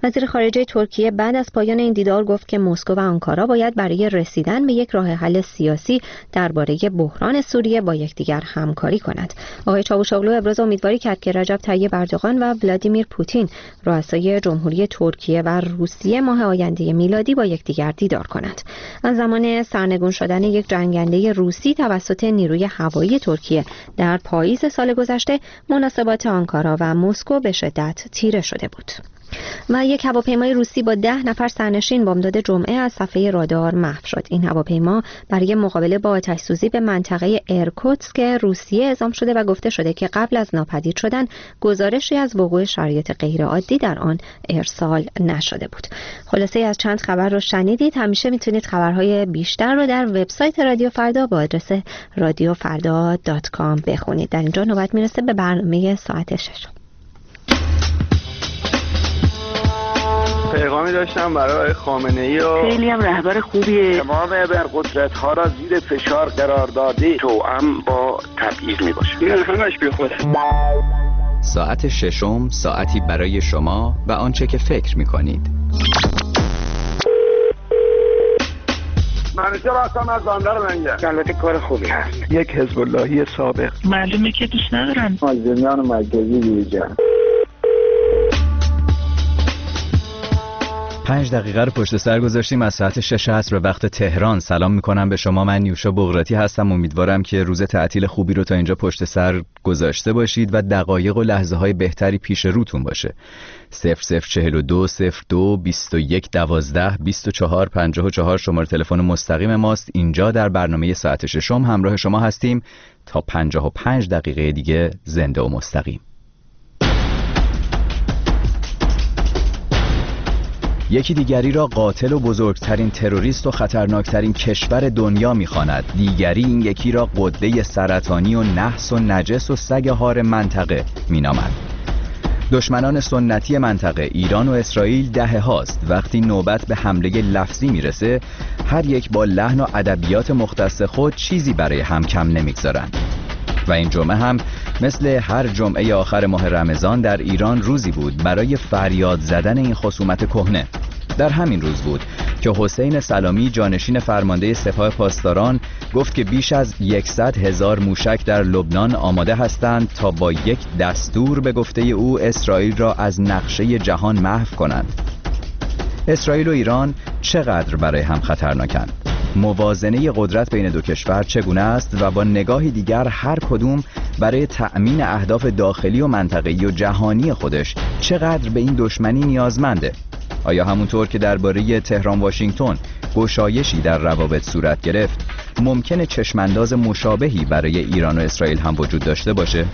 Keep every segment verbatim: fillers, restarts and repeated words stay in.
وزیر خارجه ترکیه بعد از پایان این دیدار گفت که مسکو و آنکارا باید برای رسیدن به یک راه حل سیاسی درباره بحران سوریه با یکدیگر همکاری کنند. آقای چاوشاغلو ابراز امیدواری کرد که رجب طیب اردوغان و ولادیمیر پوتین رؤسای جمهوری ترکیه و روسیه ماه آینده میلادی با یکدیگر دیدار کنند. از زمان سرنگون شدن یک جنگنده روسی توسط نیروی هوایی ترکیه در پاییز سال گذشته، مناسبات آنکارا و مسکو به شدت تیره شده بود. و یک هواپیمای روسی با ده نفر سرنشین بامداد جمعه از صفحه رادار محو شد. این هواپیما برای مقابله با آتش‌سوزی به منطقه ایرکوتسک روسیه اعزام شده و گفته شده که قبل از ناپدید شدن گزارشی از وقوع شرایط غیرعادی در آن ارسال نشده بود. خلاصه از چند خبر رو شنیدید. همیشه میتونید خبرهای بیشتر رو در وبسایت رادیو فردا با آدرس رادیو فردا دات کام بخونید. در اینجا نوبت میرسه به برنامه ساعت شش. پیغامی داشتم برای خامنه‌ای و خیلی هم رهبر خوبیه. تمام ابرقدرت‌ها را زیر فشار قرار داده، توأم با تبعیض میباشه. این همش بی خود. ساعت ششم، ساعتی برای شما و آنچه که فکر می‌کنید. منیجر هستم از بندر منگل. البته کار خوبی هست. یک حزب اللهی سابق. معلومه که دوست ندارن. مازندران مرکزی دیجا. پنج دقیقه رو پشت سر گذاشتیم از ساعت شش عصر به وقت تهران. سلام میکنم به شما، من نیوشا بغراتی هستم. امیدوارم که روز تعطیل خوبی رو تا اینجا پشت سر گذاشته باشید و دقایق و لحظه های بهتری پیش روتون باشه. صفر صفر چهل و دو صفر دو بیست و یک دوازده بیست و چهار پنجاه و چهار شماره تلفن مستقیم ماست. اینجا در برنامه ساعت ششم همراه شما هستیم تا پنجاه و پنج دقیقه دیگه زنده و مستقیم. یکی دیگری را قاتل و بزرگترین تروریست و خطرناکترین کشور دنیا می‌خواند. دیگری این یکی را غده سرطانی و نحس و نجس و سگ هار منطقه می‌نامد. دشمنان سنتی منطقه ایران و اسرائیل دهه هاست وقتی نوبت به حمله لفظی میرسه هر یک با لحن و ادبیات مختص خود چیزی برای هم کم نمیگذارند. و این جمعه هم مثل هر جمعه آخر ماه رمضان در ایران روزی بود برای فریاد زدن این خصومت کهنه. در همین روز بود که حسین سلامی جانشین فرمانده سپاه پاسداران گفت که بیش از صد هزار موشک در لبنان آماده هستند تا با یک دستور به گفته او اسرائیل را از نقشه جهان محو کنند. اسرائیل و ایران چقدر برای هم خطرناکند؟ موازنه قدرت بین دو کشور چگونه است و با نگاهی دیگر هر کدوم برای تأمین اهداف داخلی و منطقه‌ای و جهانی خودش چقدر به این دشمنی نیازمنده؟ آیا همونطور که درباره تهران واشنگتن گشایشی در روابط صورت گرفت ممکنه چشمانداز مشابهی برای ایران و اسرائیل هم وجود داشته باشه؟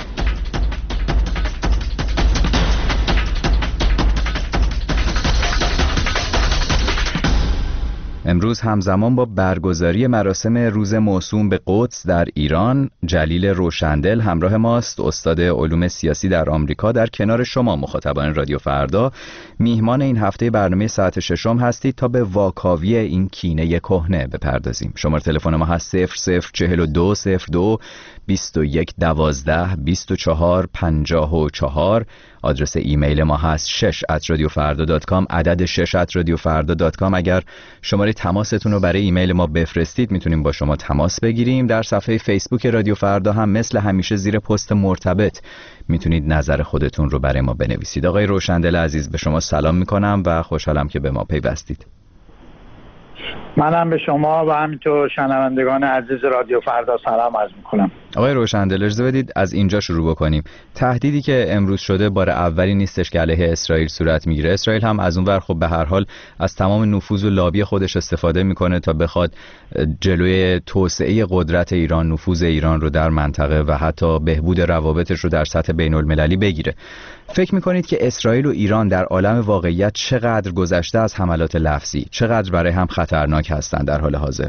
امروز همزمان با برگزاری مراسم روز موسوم به قدس در ایران، جلیل روشندل همراه ماست، استاد علوم سیاسی در آمریکا. در کنار شما مخاطبان رادیو فردا میهمان این هفته برنامه ساعت ششم هستید تا به واکاوی این کینه کهنه بپردازیم. شماره تلفن ما هست صفر صفر چهل و دو صفر دو بیست و یک دوازده بیست و چهار پنجاه و چهار. آدرس ایمیل ما هست شش ات رادیو فردا دات کام، عدد شش ات رادیو فردا دات کام. اگر شماره تماستون رو برای ایمیل ما بفرستید میتونیم با شما تماس بگیریم. در صفحه فیسبوک رادیو فردا هم مثل همیشه زیر پست مرتبط میتونید نظر خودتون رو برای ما بنویسید. آقای روشندل عزیز به شما سلام میکنم و خوشحالم که به ما پیوستید. منم به شما و همینطور شنوندگان عزیز رادیو فردا سلام عرض میکنم. آقای روشندل اجازه بدید از اینجا شروع بکنیم. تهدیدی که امروز شده بار اولی نیستش که علیه اسرائیل صورت میگیره. اسرائیل هم از اون ور خب به هر حال از تمام نفوذ و لابی خودش استفاده میکنه تا بخواد جلوی توسعه قدرت ایران، نفوذ ایران رو در منطقه و حتی بهبود روابطش رو در سطح بین المللی بگیره. فکر میکنید که اسرائیل و ایران در عالم واقعیت چقدر گذشته از حملات لفظی، چقدر برای هم خطرناک هستند در حال حاضر؟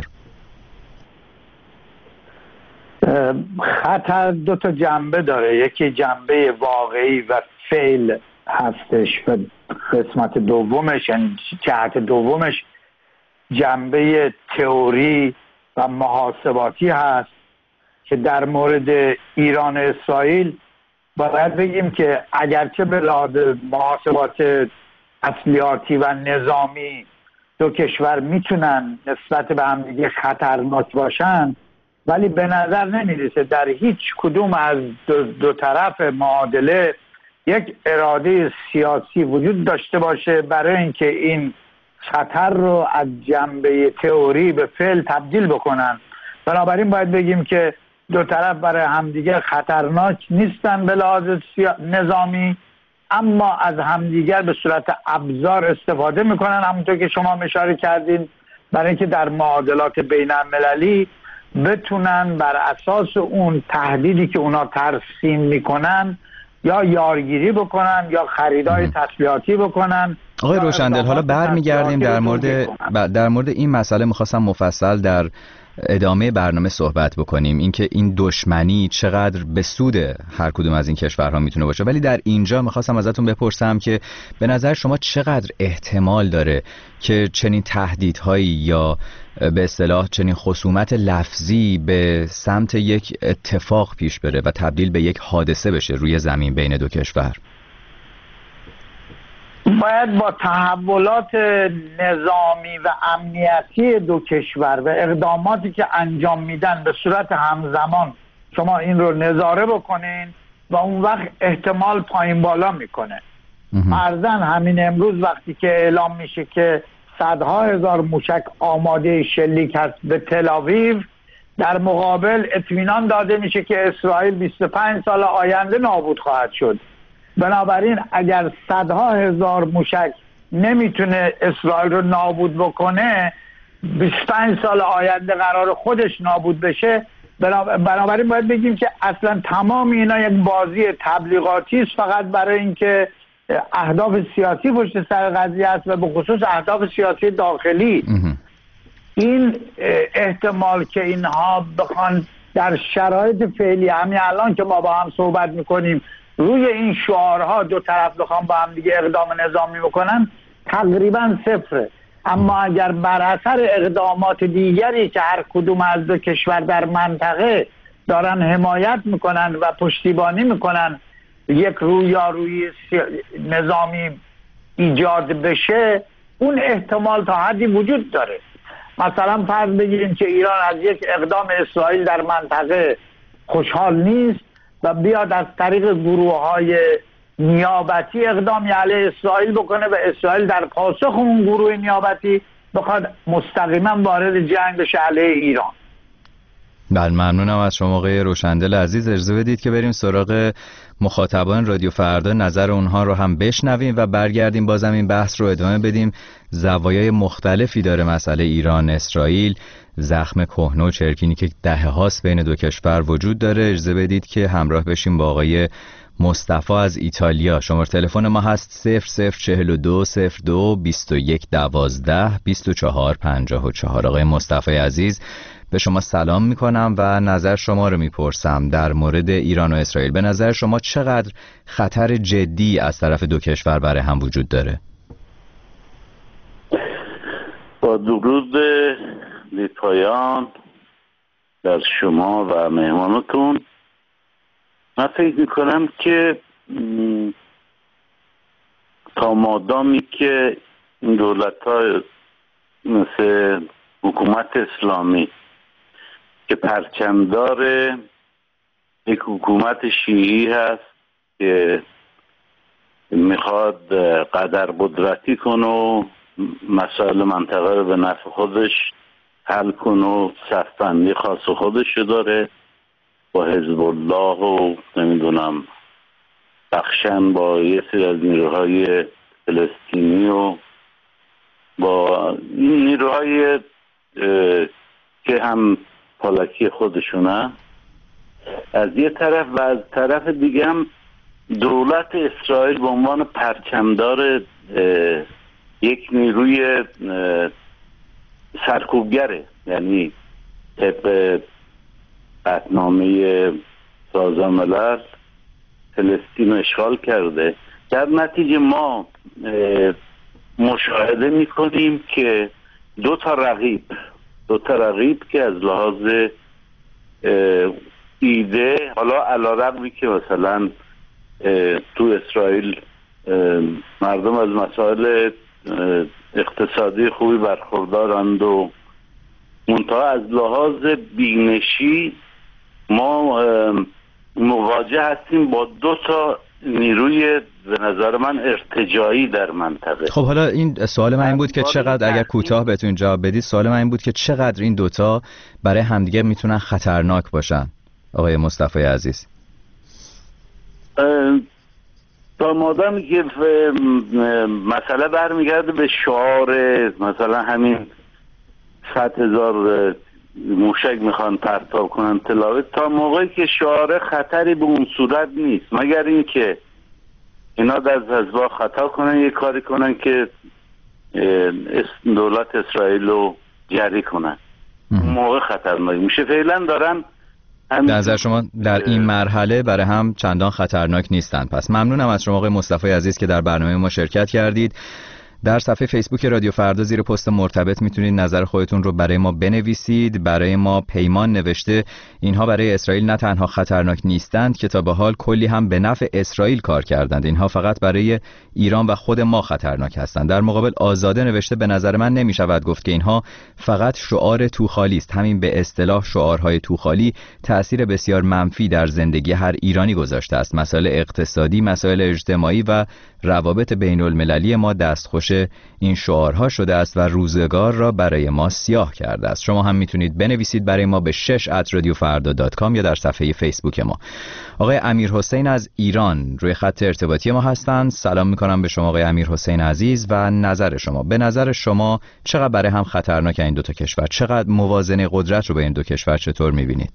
خطر دو تا جنبه داره، یکی جنبه واقعی و فعل هستش و قسمت دومش یعنی جهت دومش جنبه تئوری و محاسباتی هست که در مورد ایران و اسرائیل باید بگیم که اگرچه به لحاظ محاسبات تسلیحاتی و نظامی دو کشور میتونن نسبت به هم دیگه خطرناک باشن، ولی به نظر نمیرسه در هیچ کدوم از دو, دو طرف معادله یک اراده سیاسی وجود داشته باشه برای اینکه این خطر رو از جنبه تئوری به فعل تبدیل بکنن. بنابراین باید بگیم که دو طرف برای همدیگه خطرناک نیستن به لحاظ نظامی، اما از همدیگر به صورت ابزار استفاده میکنن، همونطور که شما اشاره کردین، برای اینکه در معادلات بین المللی بتونن بر اساس اون تهدیدی که اونا ترسیم میکنن یا یارگیری بکنن یا خریدای تسلیحاتی بکنن. آقای روشندل، حالا برمیگردیم در مورد در مورد این مسئله میخواستم مفصل در ادامه برنامه صحبت بکنیم، اینکه این دشمنی چقدر به سود هر کدوم از این کشورها میتونه باشه. ولی در اینجا میخواستم ازتون بپرسم که به نظر شما چقدر احتمال داره که چنین تهدیدهایی یا به اصطلاح چنین خصومت لفظی به سمت یک اتفاق پیش بره و تبدیل به یک حادثه بشه روی زمین بین دو کشور؟ باید با تحولات نظامی و امنیتی دو کشور و اقداماتی که انجام میدن به صورت همزمان شما این رو نظاره بکنین و اون وقت احتمال پایین بالا میکنه. فرضاً همین امروز وقتی که اعلام میشه که صدها هزار موشک آماده شلیک هست به تل آویو، در مقابل اطمینان داده میشه که اسرائیل بیست و پنج سال آینده نابود خواهد شد. بنابراین اگر صدها هزار موشک نمیتونه اسرائیل رو نابود بکنه، بیست و پنج سال آینده قرار خودش نابود بشه. بنابراین باید بگیم که اصلا تمام اینا یک بازی تبلیغاتی است، فقط برای اینکه اهداف سیاسی پشت سر قضیه است و به خصوص اهداف سیاسی داخلی. این احتمال که اینها بخوان در شرایط فعلی همین الان که ما با هم صحبت میکنیم روی این شعارها دو طرف بخوام با هم دیگه اقدام نظامی بکنن تقریبا صفره. اما اگر بر اثر اقدامات دیگری که هر کدوم از دو کشور در منطقه دارن حمایت میکنن و پشتیبانی میکنن یک رویارویی نظامی ایجاد بشه، اون احتمال تا حدی وجود داره. مثلا فرض بگیریم که ایران از یک اقدام اسرائیل در منطقه خوشحال نیست و بیاد از طریق گروه‌های نیابتی اقدامی علیه اسرائیل بکنه و اسرائیل در پاسخ اون گروه نیابتی بخواد مستقیما وارد جنگ بشه علیه ایران. بله، ممنونم از شما آقای روشندل عزیز. اجازه بدید که بریم سراغ مخاطبان رادیو فردا، نظر اونها رو هم بشنویم و برگردیم بازم این بحث رو ادامه بدیم. زوایای مختلفی داره مسئله ایران اسرائیل، زخم کهنه و چرکینی که دهه هاست بین دو کشور وجود داره. اجازه بدید که همراه بشیم با آقای مصطفی از ایتالیا. شماره تلفن ما هست صفر صفر چهل و دو صفر دو بیست و یک دوازده بیست و چهار پنجاه و چهار. آقای مصطفی عزیز، به شما سلام میکنم و نظر شما رو میپرسم در مورد ایران و اسرائیل. به نظر شما چقدر خطر جدی از طرف دو کشور برای هم وجود داره؟ با درود بی پایان در شما و مهمانتون، من فکر میکنم که تا مادامی که این دولت های مثل حکومت اسلامی که پرچمدار یک حکومت شیعی هست که میخواد قدر قدرتی کنه و مسائل منطقه رو به نفع خودش حل کنه و صفبندی خاص خودش داره، با حزب الله و نمیدونم بخشن با یه سری از نیروهای فلسطینی و با این نیروهای که هم پالکی خودشونه از یه طرف و از طرف دیگه هم دولت اسرائیل به عنوان پرچمدار یک نیروی سرکوبگره، یعنی طبق قطعنامه سازمان ملل فلسطین رو اشغال کرده. در نتیجه ما مشاهده میکنیم که دو تا رقیب دو تا رقیب که از لحاظ ایده، حالا علیرغمی که مثلا تو اسرائیل مردم از مسائل اقتصادی خوبی برخوردارند و منتها از لحاظ بینشی ما مواجه هستیم با دو تا نیروی به نظر من ارتجاعی در منطقه. خب حالا این سوال من این بود که چقدر، اگر کوتاه بهتون جواب بدید، سوال من این بود که چقدر این دوتا برای همدیگه میتونن خطرناک باشن آقای مصطفی عزیز؟ تا مادامی که مسئله برمیگرده به شعار مثلا همین صد هزار موشک میخوان پرتاب کنن تلاوت، تا موقعی که شعار خطری به اون صورت نیست، مگر اینکه اینا در حزب‌الله خطا کنن یه کاری کنن که دولت اسرائیل رو جری کنن، اون موقع خطرناک میشه. فعلا دارن در نظر شما در این مرحله برای هم چندان خطرناک نیستن. پس ممنونم از شما آقای مصطفی عزیز که در برنامه ما شرکت کردید. در صفحه فیسبوک رادیو فردا زیر پست مرتبط میتونید نظر خودتون رو برای ما بنویسید. برای ما پیمان نوشته اینها برای اسرائیل نه تنها خطرناک نیستند که تا به حال کلی هم به نفع اسرائیل کار کردند، اینها فقط برای ایران و خود ما خطرناک هستند. در مقابل آزاده نوشته به نظر من نمیشود گفت که اینها فقط شعار توخالی است. همین به اصطلاح شعارهای توخالی تأثیر بسیار منفی در زندگی هر ایرانی گذاشته است. مسائل اقتصادی، مسائل اجتماعی و روابط بین المللی ما دستخوش این شعارها شده است و روزگار را برای ما سیاه کرده است. شما هم میتونید بنویسید برای ما به شش ات رادیو فردا دات کام یا در صفحه فیسبوک ما. آقای امیرحسین از ایران روی خط ارتباطی ما هستند. سلام میکنم به شما آقای امیرحسین عزیز و نظر شما. به نظر شما چقدر برای هم خطرناک این دو تا کشور؟ چقدر موازنه قدرت رو به این دو کشور چطور میبینید؟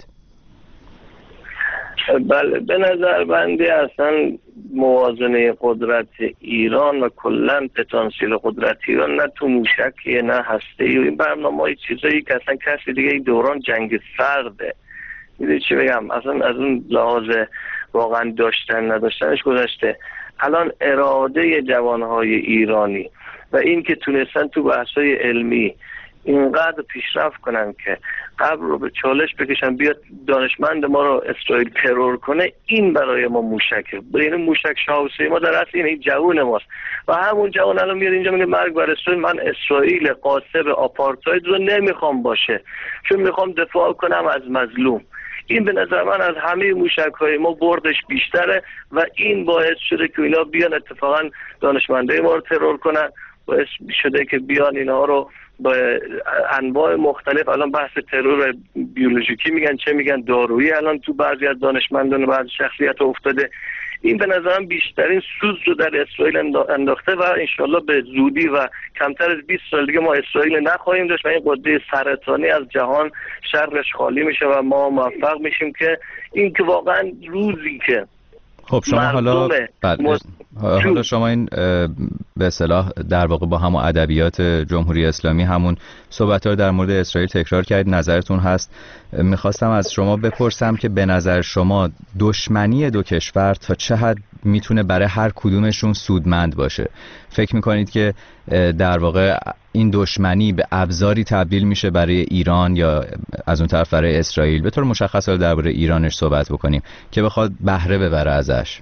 بله، به نظر بنده اصلا موازنه قدرت ایران و کلا پتانسیل قدرت ایران نه تو موشکیه نه هسته‌ای و این برنامه‌های چیزایی که اصلا کسی دیگه این دوران جنگ سرده. میدونی چی بگم، اصلا از اون لحاظ واقعا داشتن نداشتنش گذشته. الان اراده جوانهای ایرانی و این که تونستن تو بحث‌های علمی اینقدر پیشرفت کنن که قبل رو به چالش بکشن بیاد دانشمند ما رو اسرائیل ترور کنه، این برای ما موشکه. بین موشک شاوسی ما در اصل این جوون ماست و همون جوان الان میاد اینجا میگه مرگ بر اسرائیل. من اسرائیل قاصب آپارتاید رو نمیخوام باشه، چون میخوام دفاع کنم از مظلوم. این به نظر من از همه موشک‌های ما بردش بیشتره و این باعث شده که اینا بیان اتفاقا دانشمندای ما رو ترور کنن، باعث شده که بیان اینا رو با انواع مختلف، الان بحث ترور بیولوژیکی میگن چه میگن دارویی، الان تو بعضی از دانشمندان و بعضی شخصیت افتاده. این به نظرم بیشترین سوز رو در اسرائیل انداخته و انشالله به زودی و کمتر از بیست سال دیگه ما اسرائیل نخواهیم داشت و این قده سرطانی از جهان شرش خالی میشه و ما موفق میشیم که این که واقعا روزی که خب شما حالا مز... حالا شما این به اصطلاح در واقع با همون ادبیات جمهوری اسلامی همون صحبت‌ها رو در مورد اسرائیل تکرار کردید، نظرتون هست. میخواستم از شما بپرسم که به نظر شما دشمنی دو کشور تا چه حد میتونه برای هر کدومشون سودمند باشه؟ فکر میکنید که در واقع این دشمنی به ابزاری تبدیل میشه برای ایران یا از اون طرف برای اسرائیل؟ به طور مشخص رو درباره ایرانش صحبت بکنیم که بخواد بهره ببره ازش.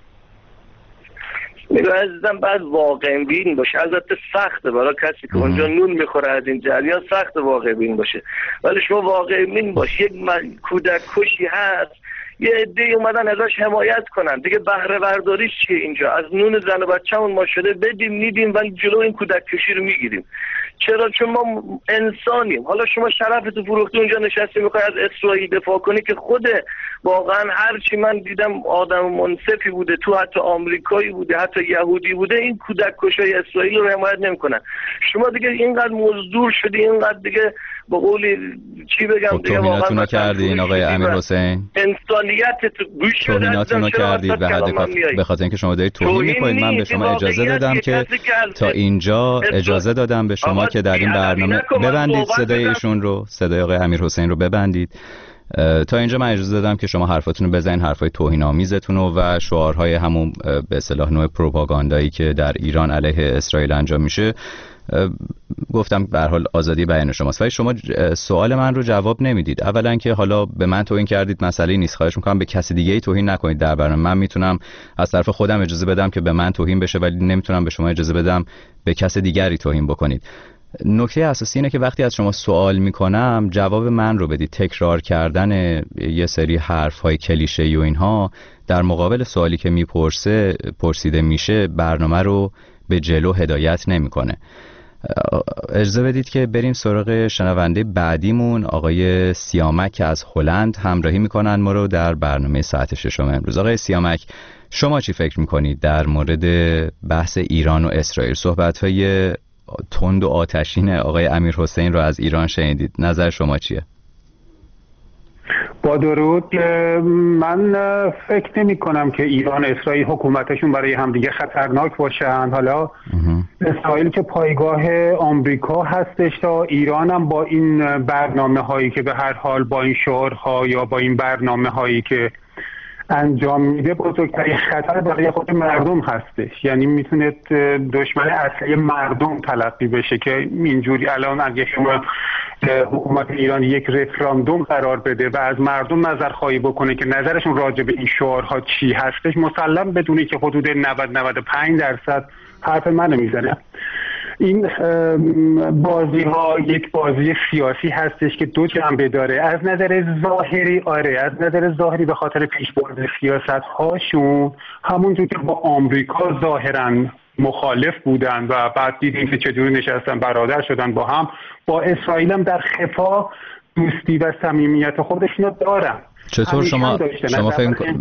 میگه عزیزم بعد واقع بین باشه. البته سخته برای کسی که اونجا نون میخوره از این جریان، سخت واقع بین باشه، ولی شما واقع بین باشه. یک کودک کشی هست، یه عده‌ای اومدن ازش حمایت کنن، دیگه بهره برداریش چیه اینجا؟ از نون زن و بچه‌مون ما شده بدیم میدیم و جلو این کودک کشی رو میگیریم. چرا؟ چون ما انسانیم. حالا شما شرفتو فروختی اونجا نشستی میخوای از اسرائیل دفاع کنی که خود واقعا هر چی من دیدم آدم منصفی بوده، تو حتی آمریکایی بوده، حتی یهودی بوده، این کودک کشای اسرائیل رو حمایت نمیکنن. شما دیگه اینقدر مزدور شدی، اینقدر دیگه به قولی چی بگم خب دیگه واقعا کردین آقای امیرحسین، انسانیت توهیناتونو کردید به حد کافی. به خاطر اینکه شما دارید توهین میکنید، من به شما اجازه دادم که تا اینجا اجازه دادم به شما که در این برنامه ببندید صدای ایشون رو، صدای آقای امیرحسین رو ببندید. تا اینجا من اجازه دادم که شما حرفاتون رو بزنید، حرفای توهین‌آمیزتون رو و شعارهای همون به اصطلاح نوع پروپاگاندایی که در ایران علیه اسرائیل انجام میشه گفتم به هر حال آزادی بیان شماست، ولی شما سوال من رو جواب نمیدید. اولا که حالا به من توهین کردید، مسئله نیست، خواهش میکنم به کسی دیگه ای توهین نکنید در برنامه. من میتونم از طرف خودم اجازه بدم که به من توهین بشه، ولی نمیتونم به شما اجازه بدم به کس دیگری توهین بکنید. نکته اساسی اینه که وقتی از شما سوال میکنم جواب من رو بدید. تکرار کردن یه سری حرف‌های کلیشه‌ای و اینها در مقابل سوالی که میپرسه پرسیده میشه برنامه رو به جلو هدایت نمیکنه. اجازه بدید که بریم سراغ شنونده بعدیمون، آقای سیامک که از هلند همراهی میکنن ما رو در برنامه ساعت ششم امروز. آقای سیامک، شما چی فکر میکنید در مورد بحث ایران و اسرائیل؟ صحبت‌های تند و آتشین آقای امیر حسین رو از ایران شنیدید، نظر شما چیه؟ با درود. من فکر نمی کنم که ایران و اسرائیل حکومتشون برای همدیگه خطرناک باشن. حالا اسرائیل که پایگاه آمریکا هستش تا ایران هم با این برنامه هایی که به هر حال با این شعارها یا با این برنامه هایی که انجام میده بزرگترین خطر برای خود مردم هستش. یعنی میتونه دشمن اصلی مردم تلقی بشه که اینجوری الان اگه شما حکومت ایران یک رفراندوم قرار بده و از مردم نظر خواهی بکنه که نظرشون راجع به این شعارها چی هستش، مسلم بدونی که حدود نود نود و پنج درصد حرف منو میزنه. این بازی ها یک بازی سیاسی هستش که دو جنبه داره. از نظر ظاهری آره از نظر ظاهری به خاطر پیشبرد سیاست هاشون همونجور که با آمریکا ظاهرا مخالف بودن و بعد دیدیم که چجوری نشستن برادر شدن با هم، با اسرائیل هم در خفا دوستی و صمیمیت خودشون دارن. چطور شما شما فکر می‌کنید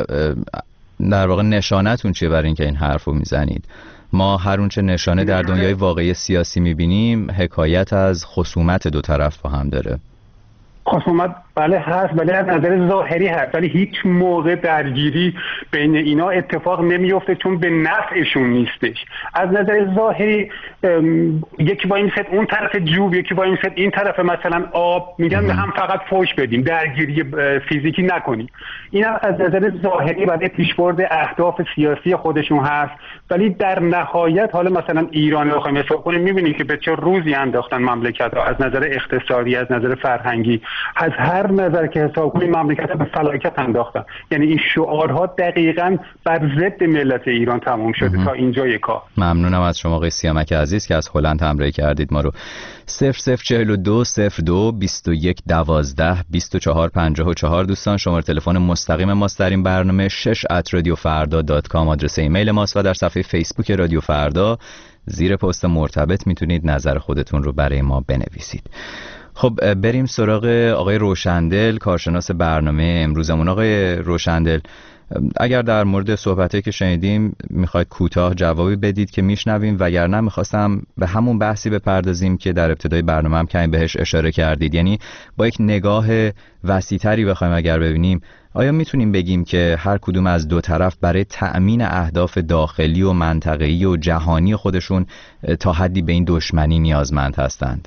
در واقع نشانتون چیه برای اینکه این حرفو میزنید؟ ما هر اونچه نشانه در دنیای واقعی سیاسی میبینیم حکایت از خصومت دو طرف با هم داره. خصومت بله هست، ولی از نظر ظاهری هست، ولی هیچ موقع درگیری بین اینا اتفاق نمیفته چون به نفعشون نیستش. از نظر ظاهری یکی با این ست اون طرف جوب، یکی با این ست این طرف مثلا آب، میگن به هم فقط فوش بدیم، درگیری فیزیکی نکنیم. این از نظر ظاهری برای پیشبرد اهداف سیاسی خودشون هست، ولی در نهایت حالا مثلا ایران رو بخوایم حساب کنیم میبینیم که به چه روزی انداختن مملکت ها، از نظر اقتصادی، از نظر فرهنگی، از هر نظر که حساب کنیم مملکت به فلاکت انداختن. یعنی این شعارها دقیقاً بر ضد ملت ایران تموم شده امه. تا اینجای کار. ممنونم از شما آقای سیامک عزیز که از هلند همراهی کردید ما رو. صفر صفر چهل و دو صفر دو بیست و یک دوازده بیست و چهار پنجاه و چهار دوستان شماره تلفن مستقیم ماست در این برنامه. شش ات رادیو فردا دات کام آدرس ایمیل ماست و در صفحه فیسبوک رادیو فردا زیر پست مرتبط میتونید نظر خودتون رو برای ما بنویسید. خب بریم سراغ آقای روشندل، کارشناس برنامه امروزمون. آقای روشندل، اگر در مورد صحبتایی که شنیدیم میخواید کوتاه جوابی بدید که میشنویم، وگرنه میخواستم به همون بحثی بپردازیم که در ابتدای برنامه هم کمی بهش اشاره کردید، یعنی با یک نگاه وسیع‌تری بخوایم اگر ببینیم، آیا میتونیم بگیم که هر کدوم از دو طرف برای تأمین اهداف داخلی و منطقه‌ای و جهانی خودشون تا حدی به این دشمنی نیازمند هستند؟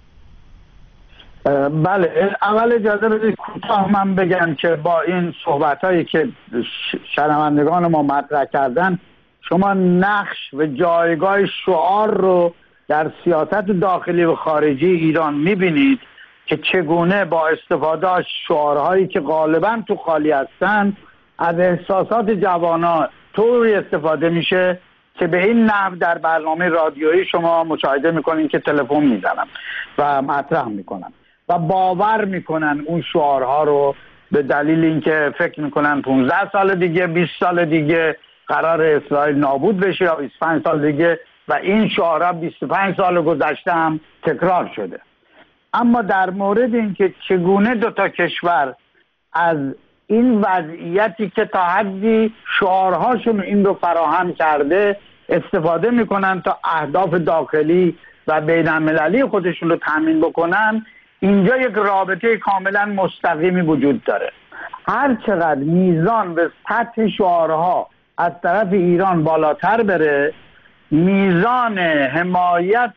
بله، اول اجازه بدید کوتاه من بگم که با این صحبتایی که شنوندگان ما مطرح کردن، شما نقش و جایگاه شعار رو در سیاست داخلی و خارجی ایران میبینید که چگونه با استفاده از شعارهایی که غالبا تو خالی هستن از احساسات جوانان طوری استفاده میشه که به این نحو در برنامه رادیویی شما مشاهده میکنین که تلفن میزنن و مطرح میکنن و باور میکنن اون شعارها رو، به دلیل اینکه فکر میکنن پانزده سال دیگه، بیست سال دیگه قرار اسرائیل نابود بشه یا بیست و پنج سال دیگه، و این شعارها بیست و پنج سال گذشته هم تکرار شده. اما در مورد اینکه چگونه دو تا کشور از این وضعیتی که تا حدی شعارهاشون این رو فراهم کرده استفاده میکنن تا اهداف داخلی و بین المللی خودشون رو تامین بکنن، اینجا یک رابطه کاملا مستقیمی وجود داره. هر چقدر میزان و سطح شعارها از طرف ایران بالاتر بره، میزان حمایت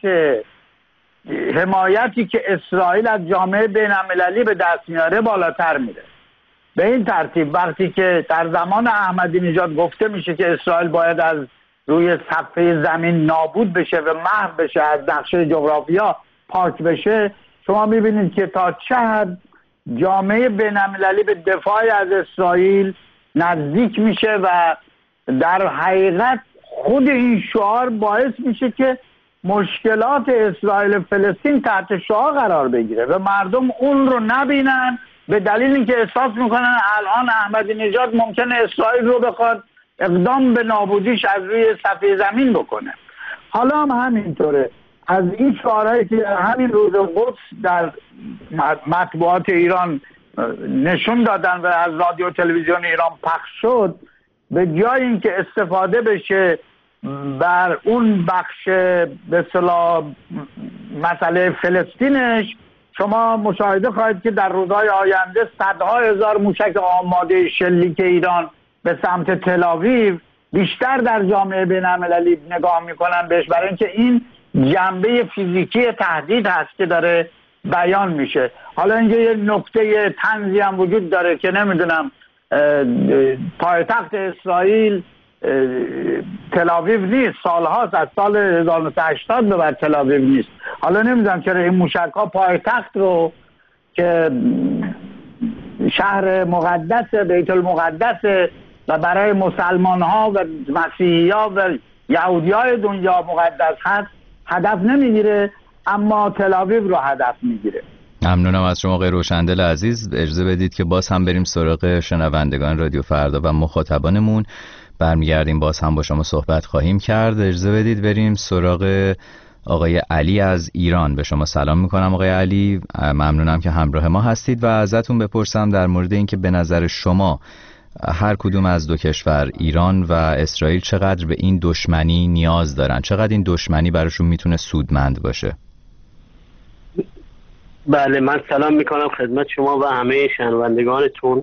حمایتی که اسرائیل از جامعه بین المللی به دست میاره بالاتر میره. به این ترتیب وقتی که در زمان احمدی نژاد گفته میشه که اسرائیل باید از روی صفحه زمین نابود بشه و محو بشه، از نقشه جغرافیا پاک بشه، شما میبینید که تا چه حد جامعه بین‌المللی به دفاع از اسرائیل نزدیک میشه و در حقیقت خود این شعار باعث میشه که مشکلات اسرائیل و فلسطین تحت شعار قرار بگیره و مردم اون رو نبینن، به دلیل اینکه احساس میکنن الان احمدی نژاد ممکنه اسرائیل رو بخواد اقدام به نابودیش از روی صفحه زمین بکنه. حالا هم همینطوره. از این شعارهایی که همین روز قدس در مطبوعات ایران نشون دادن و از رادیو و تلویزیون ایران پخش شد، به جای اینکه استفاده بشه بر اون بخش به اصطلاح مسئله فلسطینش، شما مشاهده خواهید که در روزهای آینده صدها هزار موشک آماده شلیک ایران به سمت تل آویو بیشتر در جامعه بین‌المللی نگاه میکنن بهش، برای اینکه این جنبه فیزیکی تهدید هست که داره بیان میشه. حالا اینجا یه نکته طنزی هم وجود داره که نمیدونم، پایتخت اسرائیل تل آویو نیست، سالهاست، از سال هزار و نهصد و هشتاد به بعد تل آویو نیست. حالا نمیدونم چرا این موشک‌ها پایتخت رو که شهر مقدس بیت المقدس و برای مسلمان ها و مسیحی ها و یهودی های دنیا مقدس هست هدف نمیگیره، اما تل آویو رو هدف میگیره. ممنونم از شما آقای روشندل عزیز. اجازه بدید که باز هم بریم سراغ شنوندگان رادیو فردا و مخاطبانمون. برمیگردیم باز هم با شما صحبت خواهیم کرد. اجازه بدید بریم سراغ آقای علی از ایران. به شما سلام میکنم آقای علی، ممنونم که همراه ما هستید و ازتون بپرسم در مورد اینکه به نظر شما هر کدوم از دو کشور، ایران و اسرائیل، چقدر به این دشمنی نیاز دارن، چقدر این دشمنی براشون میتونه سودمند باشه؟ بله، من سلام میکنم خدمت شما و همه شنوندگانتون.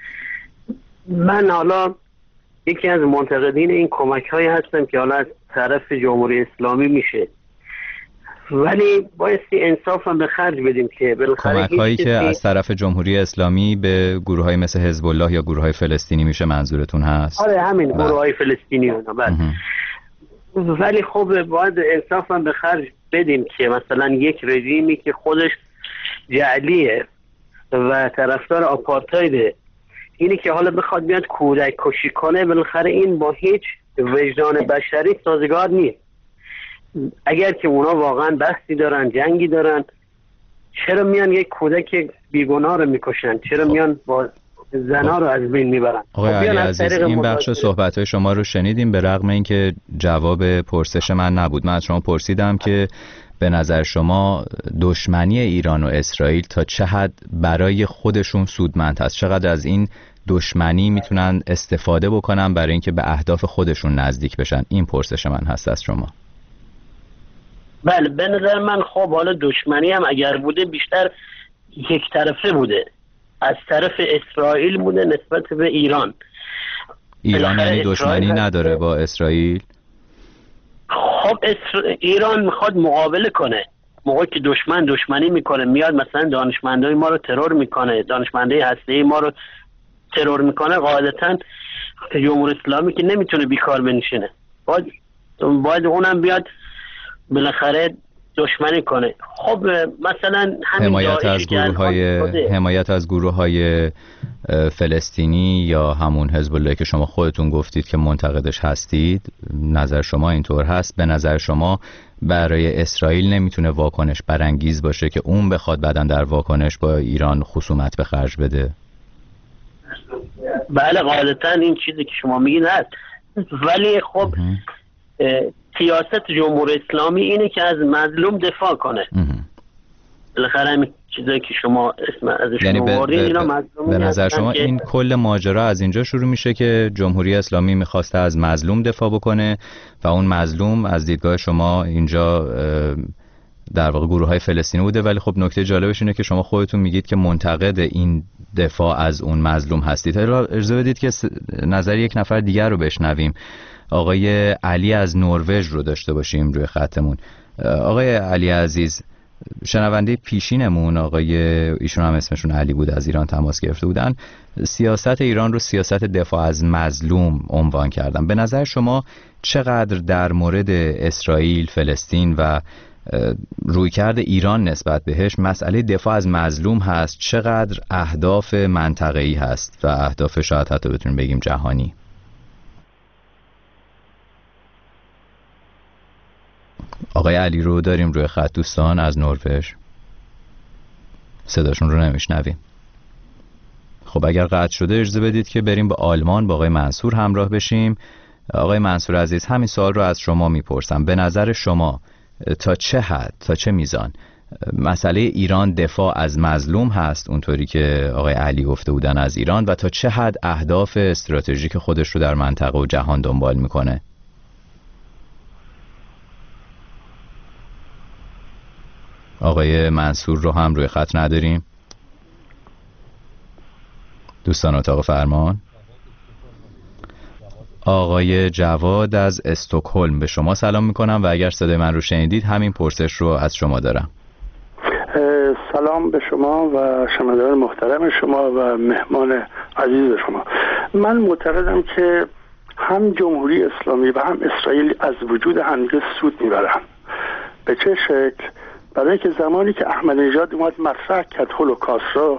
من حالا یکی از منتقدین این کمک هایی هستم که حالا از طرف جمهوری اسلامی میشه، ولی بایستی انصاف هم به خرج بدیم که کمک هایی که از طرف جمهوری اسلامی به گروه های مثل حزب الله یا گروه های فلسطینی میشه منظورتون هست؟ آره همین گروه های فلسطینی اونا. بله. ولی خب باید انصاف هم به خرج بدیم که مثلا یک رژیمی که خودش جعلیه و طرفدار آپارتایده، اینی که حالا بخواد بیاد کودک کشی کنه، بالاخره این با هیچ وجدان بشری سازگار نیست. اگر که اونا واقعا بحثی دارن، جنگی دارن، چرا میان یک کودک بیگناه رو میکشن؟ چرا میان با زنا رو از بین میبرن؟ آقای علی عزیز، این بخش صحبت‌های شما رو شنیدیم، به رغم اینکه جواب پرسش من نبود. من از شما پرسیدم که به نظر شما دشمنی ایران و اسرائیل تا چه حد برای خودشون سودمند هست؟ چقدر از این دشمنی میتونن استفاده بکنن برای اینکه به اهداف خودشون نزدیک بشن؟ این پرسش من هست از شما. بله، به نظر من خب حالا دشمنی هم اگر بوده بیشتر یک طرفه بوده، از طرف اسرائیل بوده نسبت به ایران. ایران یعنی دشمنی نداره با اسرائیل؟ خب اسر... ایران میخواد مقابله کنه، موقعی که دشمن دشمنی میکنه، میاد مثلا دانشمندای ما رو ترور میکنه، دانشمندای هسته‌ای ما رو ترور میکنه، قاعدتاً جمهوری اسلامی که نمیتونه بیکار بنشینه، باید باید اونم بیاد بالاخره دشمنی کنه. خب مثلا حمایت از گروه های حمایت از گروه های فلسطینی یا همون حزب الله که شما خودتون گفتید که منتقدش هستید، نظر شما اینطور هست؟ به نظر شما برای اسرائیل نمیتونه واکنش برانگیز باشه که اون بخواد بعدن در واکنش با ایران خصومت به خرج بده؟ بله، غالبا این چیزی که شما میگید هست، ولی خب سیاست جمهوری اسلامی اینه که از مظلوم دفاع کنه. بالاخره همین چیزایی که شما اسم ازش یعنی آوردین اینا مظلوم. به نظر شما این کل ماجرا از اینجا شروع میشه که جمهوری اسلامی میخواسته از مظلوم دفاع بکنه و اون مظلوم از دیدگاه شما اینجا در واقع گروه های فلسطینی بوده، ولی خب نکته جالبش اینه که شما خودتون میگید که منتقد این دفاع از اون مظلوم هستید. اجازه بدید که نظر یک نفر دیگر رو بشنویم. آقای علی از نروژ رو داشته باشیم روی خطمون. آقای علی عزیز، شنونده پیشینمون آقای ایشون هم اسمشون علی بود، از ایران تماس گرفته بودن، سیاست ایران رو سیاست دفاع از مظلوم عنوان کردن. به نظر شما چقدر در مورد اسرائیل، فلسطین و رویکرد ایران نسبت بهش مسئله دفاع از مظلوم هست، چقدر اهداف منطقه‌ای هست و اهداف شاید حتی بتونیم بگیم جهانی؟ آقای علی رو داریم روی خط دوستان از نروژ، صداشون رو نمیشنویم. خب اگر قطع شده اجازه بدید که بریم به آلمان با آقای منصور همراه بشیم. آقای منصور عزیز، همین سوال رو از شما میپرسم. به نظر شما تا چه حد، تا چه میزان مسئله ایران دفاع از مظلوم هست اونطوری که آقای علی گفته بودن از ایران، و تا چه حد اهداف استراتژیک خودش رو در منطقه و جهان دنبال میکنه؟ آقای منصور رو هم روی خط نداریم. دوستان اتاق فرمان، آقای جواد از استکهلم، به شما سلام میکنم و اگر صدای من رو شنیدید همین پرسش رو از شما دارم. سلام به شما و شنوندگان محترم شما و مهمان عزیز شما. من معتقدم که هم جمهوری اسلامی و هم اسرائیل از وجود همدیگه سود میبرن. به چه شکل؟ برای که زمانی که احمدی نژاد اومد مطرح کرد هولوکاست رو،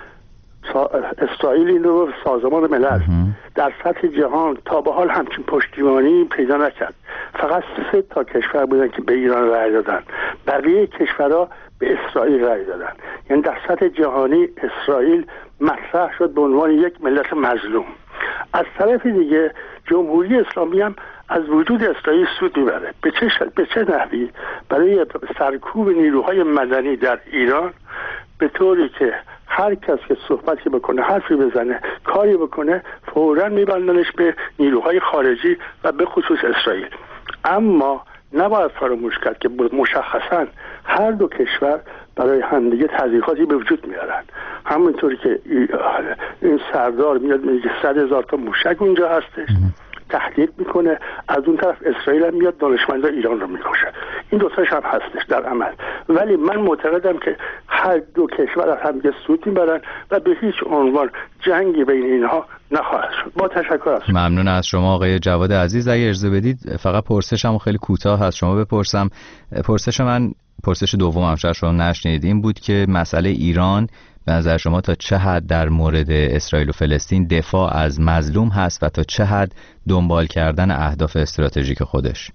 اسرائیل این رو سازمان ملل در سطح جهان تا به حال همچین پشتیبانی پیدا نکرد. فقط سه تا کشور بودن که به ایران رأی دادن، بقیه کشورها به اسرائیل رأی دادن. یعنی در سطح جهانی اسرائیل مطرح شد به عنوان یک ملت مظلوم. از طرف دیگه جمهوری اسلامی هم از وجود اسرائیل سود میبره. به چه شکل؟ به چه نحوی؟ برای سرکوب نیروهای مدنی در ایران، به طوری که هر کس که صحبتی بکنه، حرفی بزنه، کاری بکنه، فوراً میبندنش به نیروهای خارجی و به خصوص اسرائیل. اما نباید فراموش کرد که مشخصاً هر دو کشور برای همدیگه تضییقاتی به وجود میارن. همونطوری که این سردار میاد میگه صد هزار تا موشک اونجا هستش، تهدید میکنه، از اون طرف اسرائیل هم میاد دانشمندان ایران رو میکشه. این دوتاش هم هستش در عمل. ولی من معتقدم که هر دو کشور از هم سود میبرن و به هیچ عنوان جنگی بین اینها نخواهد شد. با تشکر از شما. ممنون از شما آقای جواد عزیز. اگه اجازه بدید فقط پرسشم خیلی کوتاه از شما بپرسم. پرسش من، پرسش دومم شاید شما نشنیدید، این بود که مسئله ایران به نظر شما تا چه حد در مورد اسرائیل و فلسطین دفاع از مظلوم هست و تا چه حد دنبال کردن اهداف استراتژیک خودش؟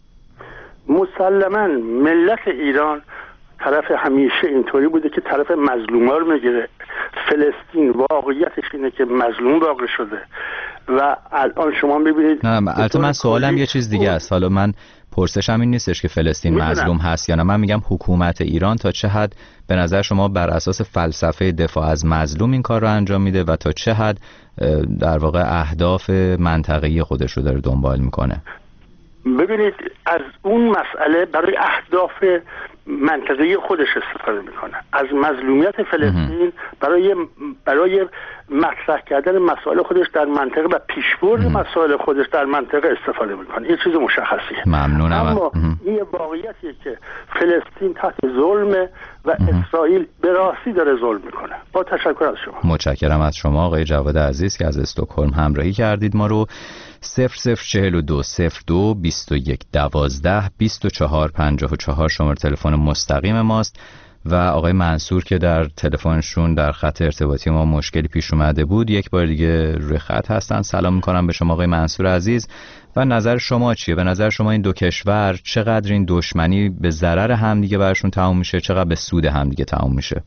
مسلماً ملت ایران طرف همیشه اینطوری بوده که طرف مظلوما رو میگیره. فلسطین واقعیتش اینه که مظلوم واقع شده و الان شما ببینید. نه البته من سوالم یه چیز دیگه است. حالا من پرسشم این نیستش که فلسطین میدونم. مظلوم هست یا نه. من میگم حکومت ایران تا چه حد به نظر شما بر اساس فلسفه دفاع از مظلوم این کار رو انجام میده و تا چه حد در واقع اهداف منطقه‌ای خودش رو داره دنبال میکنه. ببینید از اون مسئله برای اهداف منطقه‌ای خودش استفاده میکنه. از مظلومیت فلسطین برای برای مطرح کردن مسائل خودش در منطقه و پیشبرد مسائل خودش در منطقه استفاده میکنه. یه چیز مشخصیه. ممنونم. اما این واقعیتیه که فلسطین تحت ظلم و اسرائیل به راستی داره ظلم میکنه. با تشکر از شما. متشکرم از شما آقای جواد عزیز که از استکهلم همراهی کردید ما رو. صفر صفر چهل و دو صفر دو بیست و یک دوازده بیست و چهار پنجاه و چهار شماره تلفن مستقیم ماست و آقای منصور که در تلفنشون در خط ارتباطی ما مشکلی پیش اومده بود یک بار دیگه روی خط هستن. سلام میکنم به شما آقای منصور عزیز و نظر شما چیه؟ به نظر شما این دو کشور چقدر این دشمنی به ضرر همدیگه برشون تموم میشه، چقدر به سود همدیگه تموم میشه؟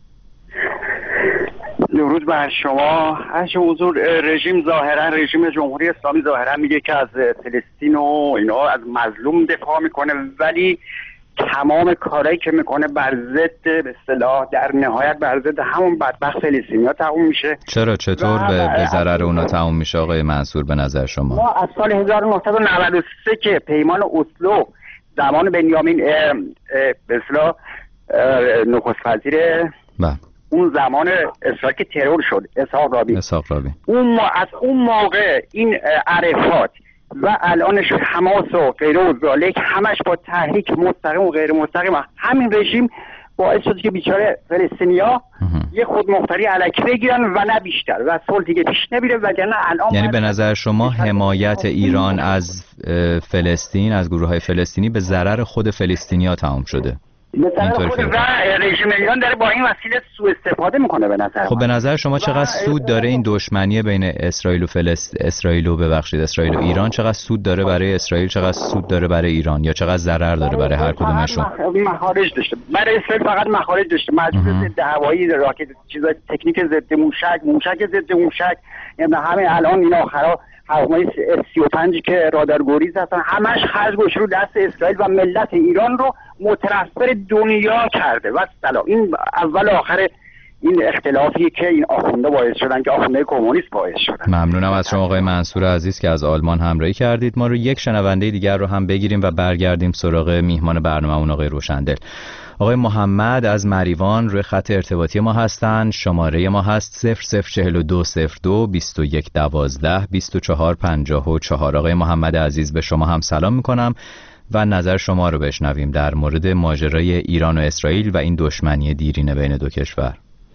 درود بر شما. هرچه حضور رژیم ظاهرا رژیم جمهوری اسلامی ظاهرا میگه که از فلسطین و اینا از مظلوم دفاع میکنه، ولی تمام کارهایی که میکنه بر ضد به اصطلاح در نهایت بر ضد همون بدبخت فلسطینی‌ها تموم میشه. چرا چطور به, به ضرر اونا تموم میشه آقای منصور به نظر شما؟ ما از سال هزار و نهصد و نود و سه که پیمان اسلو زمان بنیامین به اصطلاح نخست وزیر اون زمان اسرائیل که ترور شد، اسحاق رابین اسحاق رابین اون ما از اون موقع این عرفات و الانش حماس و غیره و ذالک همش با تحریک مستقیم و غیر مستقیم همین رژیم باعث شد که بیچاره فلسطینیا یه خودمختاری الکی بگیرن و نه بیشتر و صلح دیگه پیش نمیره. وگرنه الان یعنی به نظر شما حمایت ایران از فلسطین، از گروه های فلسطینی به ضرر خود فلسطینیا تمام شده. مثلا خود و رژیم ایران داره با این وسیله سوء استفاده میکنه به نظر. خب به نظر شما چقدر سود داره این دشمنی بین اسرائیل و فلسط اسرائیل و ببخشید اسرائیل و ایران؟ چقدر سود داره برای اسرائیل، چقدر سود داره برای ایران، یا چقدر ضرر داره برای هر کدومشون؟ مخارج داشته. برای اسرائیل فقط مخارج داشته. مجموعه ضد هوایی، راکت، چیزای تکنیک ضد موشک، موشک ضد موشک، یعنی همه الان این آخرا هواپیمای سی و پنج که رادارگریز هستن همش خرج گوشه رو دست اسرائیل و ملت ایران رو متنفر دنیا کرده. و سلام این اول آخر این اختلافی که این آخونده باعث شدن که آخونده کمونیست باعث شدن. ممنونم از شما آقای منصور عزیز که از آلمان همراهی کردید. ما رو یک شنونده دیگر رو هم بگیریم و برگردیم سراغ میهمان برنامه‌مون آقای روشندل. آقای محمد از مریوان روی خط ارتباطی ما هستن. شماره ما هست صفر صفر چهل و دو صفر دو بیست و یک دوازده بیست و چهار پنجاه و چهار. آقای محمد عزیز به شما هم سلام میکنم و نظر شما رو بشنویم در مورد ماجرای ایران و اسرائیل و این دشمنی دیرینه بین دو کشور.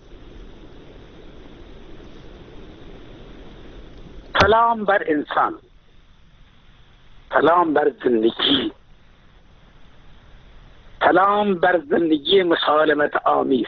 سلام بر انسان، سلام بر زندگی، سلام بر زندگی مسالمت آمیز.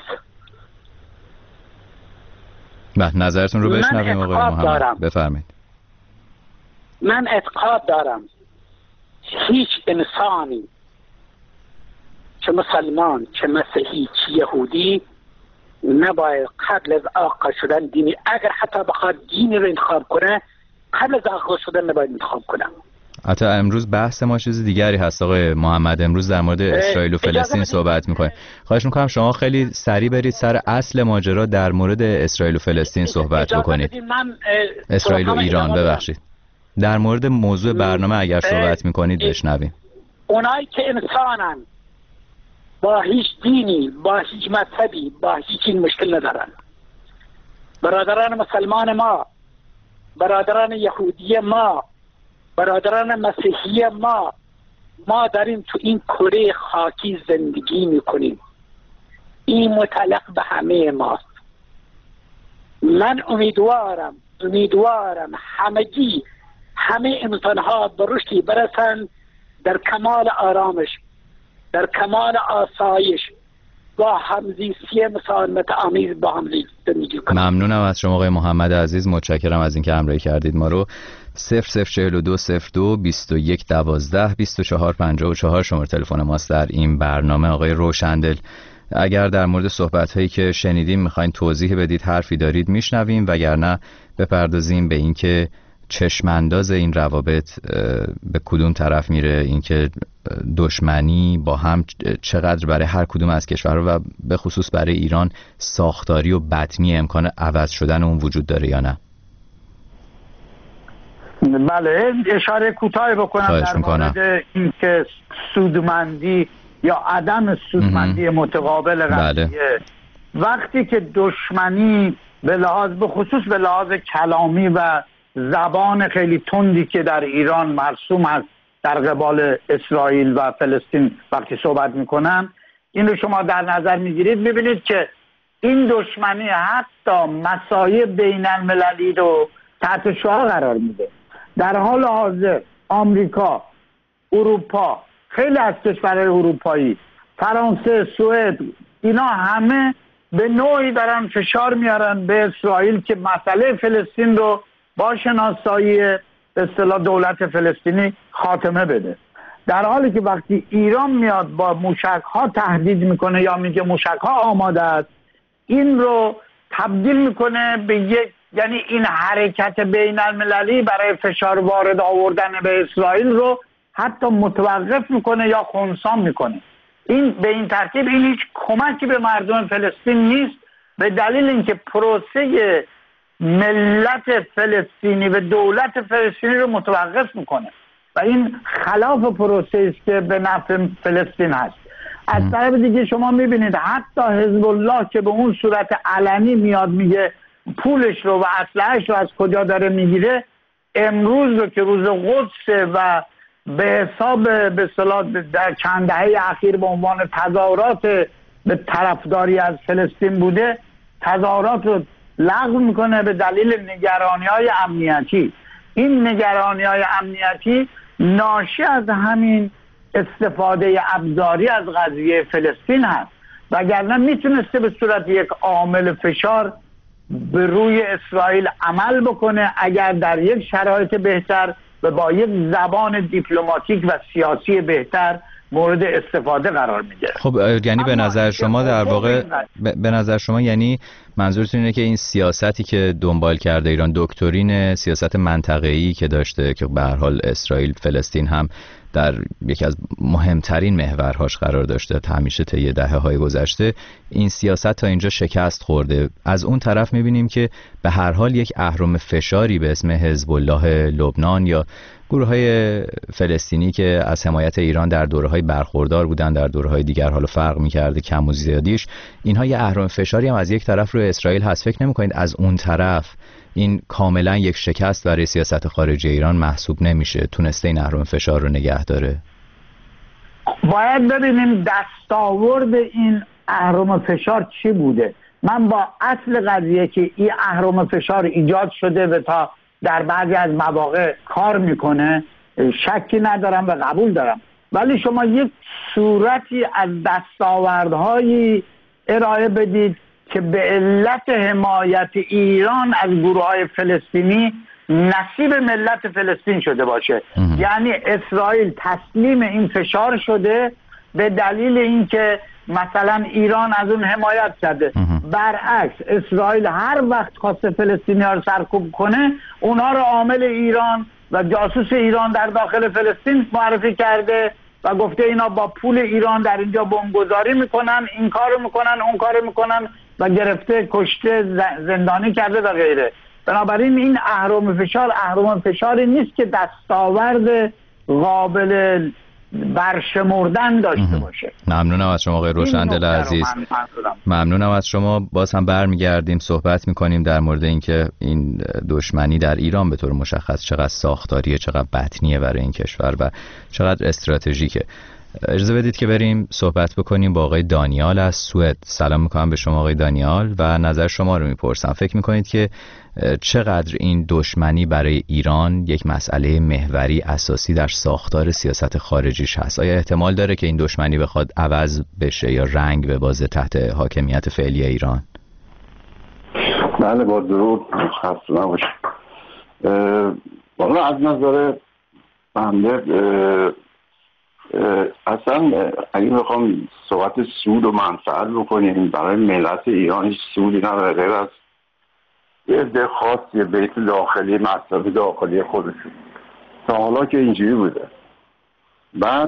بله نظرتون رو بشنویم آقای محمد، بفرمایید. من اعتقاد دارم هیچ انسانی چه مسلمان چه مسیحی چه یهودی نباید قبل از آغاز شدن دینی، اگر حتی بخواد دینی رو انتخاب کنه قبل از آغاز شدن نباید انتخاب کنه. حتی امروز بحث ما چیز دیگری هست آقای محمد، امروز در مورد اسرائیل و فلسطین صحبت میکنیم. خواهش میکنم شما خیلی سریع برید سر اصل ماجرا در مورد اسرائیل و فلسطین صحبت بکنید. اسرائیل و ایران ببخشید. در مورد موضوع برنامه اگر صحبت میکنید بشنویم. اونایی که انسانن با هیچ دینی، با هیچ مذهبی، با هیچ این مشکل ندارن. برادران مسلمان ما، برادران یهودی ما، برادران مسیحی ما، ما داریم تو این کره خاکی زندگی میکنیم. این متعلق به همه ماست. من امیدوارم امیدوارم همگی همه انسانها به رشدی برسن در کمال آرامش، در کمال آسایش، با همزیستی مسالمت آمیز با همزیستی زندگی کنیم. ممنونم از شما آقای محمد عزیز، متشکرم از اینکه همراهی کردید ما رو. صفر صفر چهل و دو صفر دو بیست و یک دوازده بیست و چهار پنجاه و چهار شماره تلفن ماست در این برنامه. آقای روشندل اگر در مورد صحبت‌هایی که شنیدیم میخواین توضیح بدید، حرفی دارید میشنویم، وگرنه بپردازیم به اینکه چشمانداز این روابط به کدوم طرف میره، اینکه دشمنی با هم چقدر برای هر کدوم از کشورها و به خصوص برای ایران ساختاری و بطنی امکان عوض شدن اون وجود داره یا نه. بله اشاره کوتاهی بکنم در مورد اینکه سودمندی یا عدم سودمندی متقابل قضیه. بله. وقتی که دشمنی به لحاظ به خصوص به لحاظ کلامی و زبان خیلی تندی که در ایران مرسوم است در قبال اسرائیل و فلسطین وقتی صحبت میکنن، این رو شما در نظر میگیرید، میبینید که این دشمنی حتی مسایل بین المللی رو تحت شعار قرار میده. در حال حاضر آمریکا، اروپا، خیلی از کشورهای اروپایی، فرانسه، سوئد، اینا همه به نوعی دارن فشار میارن به اسرائیل که مسئله فلسطین رو با شناسایی به اصطلاح دولت فلسطینی خاتمه بده. در حالی که وقتی ایران میاد با موشک ها تهدید میکنه یا میگه موشک ها آماده است، این رو تبدیل میکنه به یک، یعنی این حرکت بین المللی برای فشار وارد آوردن به اسرائیل رو حتی متوقف میکنه یا خنثی میکنه. این به این ترتیب این هیچ کمکی به مردم فلسطین نیست، به دلیل اینکه پروسه ملت فلسطینی و دولت فلسطینی رو متوقف میکنه و این خلاف پروسه است که به نفع فلسطین هست. از طرف دیگه شما میبینید حتی حزب الله که به اون صورت علنی میاد میگه پولش رو و اسلحه‌اش رو از کجا داره میگیره، امروز رو که روز قدس و به حساب به اصطلاح در چند دهه اخیر به عنوان تظاهرات به طرفداری از فلسطین بوده، تظاهرات رو لغو میکنه به دلیل نگرانی‌های امنیتی. این نگرانی‌های امنیتی ناشی از همین استفاده ابزاری از قضیه فلسطین هست، وگرنه میتونسته به صورت یک عامل فشار به روی اسرائیل عمل بکنه اگر در یک شرایط بهتر و با یک زبان دیپلماتیک و سیاسی بهتر مورد استفاده قرار میده. خب یعنی به نظر شما در واقع به نظر شما یعنی منظورتون اینه که این سیاستی که دنبال کرده ایران، دکترین سیاست منطقه‌ای که داشته که به هر حال اسرائیل فلسطین هم در یکی از مهمترین محورهاش قرار داشته همیشه طی دهه‌های گذشته، این سیاست تا اینجا شکست خورده. از اون طرف می‌بینیم که به هر حال یک اهرم فشاری به اسم حزب الله لبنان یا گروه‌های فلسطینی که از حمایت ایران در دوره‌های برخوردار بودن، در دوره‌های دیگر حالا فرق می‌کرده کم و زیادیش، اینها یه اهرم فشاری هم از یک طرف روی اسرائیل هست. فکر نمی‌کنید از اون طرف این کاملا یک شکست برای سیاست خارجی ایران محسوب نمیشه؟ تونسته این اهرم فشار رو نگه داره؟ باید ببینیم دستاورد این اهرم فشار چی بوده. من با اصل قضیه که این اهرم فشار ایجاد شده و تا در بعضی از مواقع کار میکنه شکی ندارم و قبول دارم، ولی شما یک صورتی از دستاوردهایی ارائه بدید که به علت حمایت ایران از گروه‌های فلسطینی نصیب ملت فلسطین شده باشه. یعنی اسرائیل تسلیم این فشار شده به دلیل اینکه مثلا ایران از اون حمایت کرده. برعکس اسرائیل هر وقت خواسته فلسطینی‌ها رو سرکوب کنه اونها رو عامل ایران و جاسوس ایران در داخل فلسطین معرفی کرده و گفته اینا با پول ایران در اینجا بمبگذاری میکنن، این کارو میکنن، اون کارو میکنن و گرفته، کشته، زندانی کرده و غیره. بنابراین این اهرم فشار اهرم فشاری نیست که دستاورد قابل برشمردن داشته باشه. ممنونم از شما آقای روشندل عزیز. ممنونم از شما. باز هم برمیگردیم صحبت میکنیم در مورد اینکه این دشمنی در ایران به طور مشخص چقدر ساختاریه، چقدر بطنیه برای این کشور و چقدر استراتژیکه. اجازه بدید که بریم صحبت بکنیم با آقای دانیال از سوئد. سلام میکنم به شما آقای دانیال و نظر شما رو میپرسم. فکر میکنید که چقدر این دشمنی برای ایران یک مسئله محوری اساسی در ساختار سیاست خارجیش هست؟ آیا احتمال داره که این دشمنی بخواد عوض بشه یا رنگ ببازه تحت حاکمیت فعلی ایران؟ بله با درود، خسته نباشید. والا از نظر بنده اصلا اگه بخوام صحبت سود و منفعت بکنیم برای ملت ایران هیچ سودی نداره غیر از یه عده خاص، یه بیت داخلی، مصرف داخلی خودشون. تا حالا که اینجوری بوده. بعد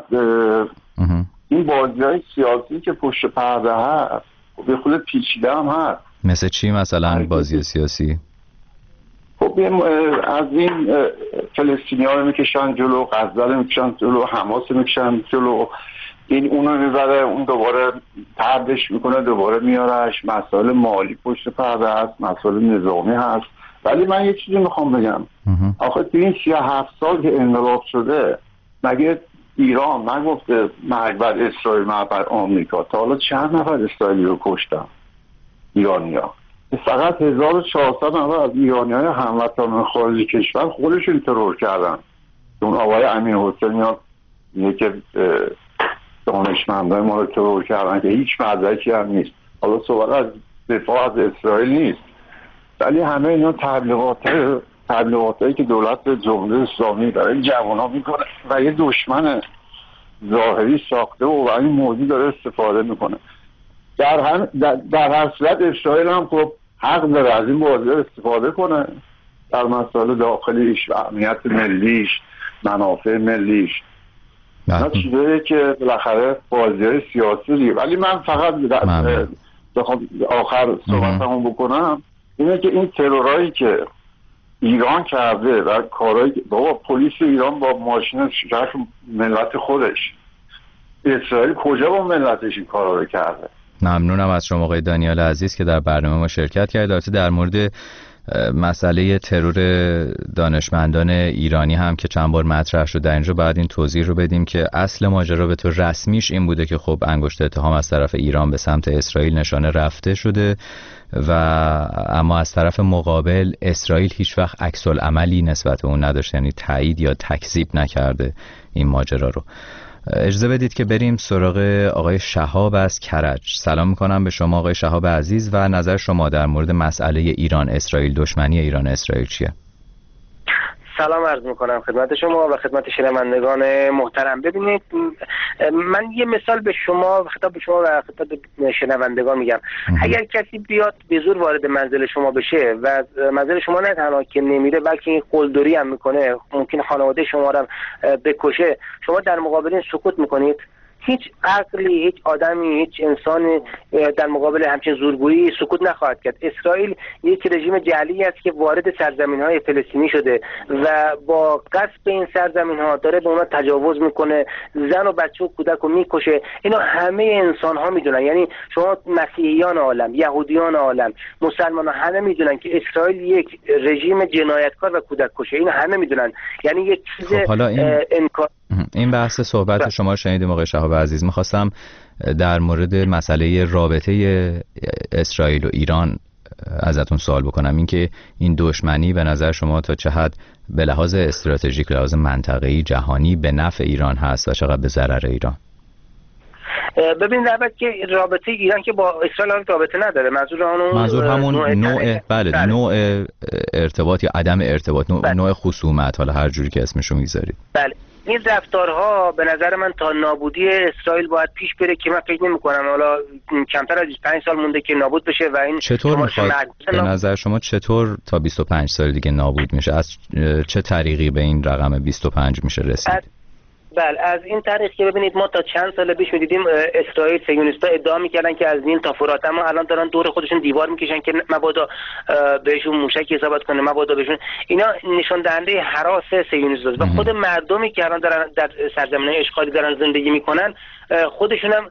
این بازی‌های سیاسی که پشت پرده هست به خود پیچیده هم هست. مثل چی مثلا بازی سیاسی؟ خب از این فلسطینی ها رو میکشن جلو، غزه رو میکشن جلو، حماس رو میکشن جلو، این اونو میبره، اون دوباره طردش میکنه، دوباره میارش. مسائل مالی پشت پرده هست، مسائل نظامی هست. ولی من یه چیزی میخوام بگم، آخه تو این سی و هفت سال که انقلاب شده مگه ایران نگفته مرگ بر اسرائیل، مرگ بر آمریکا؟ تا حالا چند نفر اسرائیلی رو کشتن ایرانیا؟ فقط هزار و چهارصد نفر از ایرانیان هموطنان خارج کشور خودشون ترور کردن. اون آقای امین حسینی ها که دانشمندان ما رو ترور کردن که هیچ مدرکی هم نیست. حالا صحبت از دفاع از اسرائیل نیست، ولی همه اینا تبلیغات تبلیغاتایی که دولت جمهوری اسلامی برای جوان‌ها میکنه و یه دشمن ظاهری ساخته و این موضوع داره استفاده میکنه. در هم در, در هر صورت اسرائیل هم خب حق داره از این بازی استفاده کنه در مسائل داخلیش و امنیت ملیش، منافع ملیش. نه چیزایی که بالاخره بازی‌های سیاسی دیگه. ولی من فقط بخوام آخر صحبتمو بکنم اینه که این ترورایی که ایران کرده و کارهایی که بابا پلیس ایران با ماشین شرف ملت خودش، اسرائیل کجا با ملتش این کارا رو کرده؟ ممنونم از شما آقای دانیال عزیز که در برنامه ما شرکت کردید. البته در مورد مسئله ترور دانشمندان ایرانی هم که چند بار مطرح شد در اینجا باید این توضیح رو بدیم که اصل ماجرا به طور رسمیش این بوده که خب انگشت اتهام از طرف ایران به سمت اسرائیل نشانه رفته شده و اما از طرف مقابل اسرائیل هیچ وقت عکس العملی نسبت به اون نداشت، یعنی تایید یا تکذیب نکرده این ماجرا رو. اجازه بدید که بریم سراغ آقای شهاب از کرج. سلام میکنم به شما آقای شهاب عزیز و نظر شما در مورد مسئله ایران اسرائیل، دشمنی ایران اسرائیل چیه؟ سلام عرض میکنم خدمت شما و خدمت شنوندگان محترم. ببینید من یه مثال به شما خطاب به شما و خطاب به شنوندگان میگم. اگر کسی بیاد به زور وارد منزل شما بشه و منزل شما نه تنها که نمیره بلکه این قلدری هم میکنه، ممکن خانواده شما رو بکشه، شما در مقابل این سکوت میکنید؟ هیچ عقلی، هیچ آدمی، هیچ انسانی در مقابل همچین زورگویی سکوت نخواهد کرد. اسرائیل یک رژیم جعلی است که وارد سرزمین‌های فلسطینی شده و با غصب این سرزمین‌ها داره به اونها تجاوز میکنه، زن و بچه و کودک رو میکشه. اینا همه انسان‌ها میدونن، یعنی شما مسیحیان عالم، یهودیان عالم، مسلمان‌ها همه میدونن که اسرائیل یک رژیم جنایتکار و کودک کشه. اینا همه میدونن، یعنی یک چیز امکان. این بحث صحبت شما شنیدیم آقای شهاب عزیز. میخواستم در مورد مسئله رابطه اسرائیل و ایران ازتون سوال بکنم، اینکه این دشمنی به نظر شما تا چه حد به لحاظ استراتژیک، لحاظ منطقه‌ای، جهانی به نفع ایران هست و چقدر به ضرر ایران؟ ببینید اول که رابطه ایران که با اسرائیل رابطه نداره، منظور اون منظور همون نوع, نوع بله, بله نوع ارتباط یا عدم ارتباط، نوع, بله. نوع خصومت، حالا هر جوری که اسمشو میذارید. بله این رفتارها به نظر من تا نابودی اسرائیل باید پیش بره که من فکر نمی کنم حالا کمتر از بیست و پنج سال مونده که نابود بشه. و این چطور میخواد به نظر شما چطور تا بیست و پنج سال دیگه نابود میشه؟ از چه طریقی به این رقم بیست و پنج میشه رسید؟ بله از این طریق که ببینید ما تا چند سال پیش می‌دیدیم اسرائیل صهیونیست‌ها ادعا می‌کردن که از نیل تا فرات، اما الان دارن دور خودشون دیوار می‌کشن که مبادا بهشون موشک اصابت کنه، مبادا بهشون. اینا نشان دهنده هراس صهیونیست‌ها و خود مردمی که الان دارن در سرزمین‌های اشغالی دارن زندگی می‌کنن خودشون هم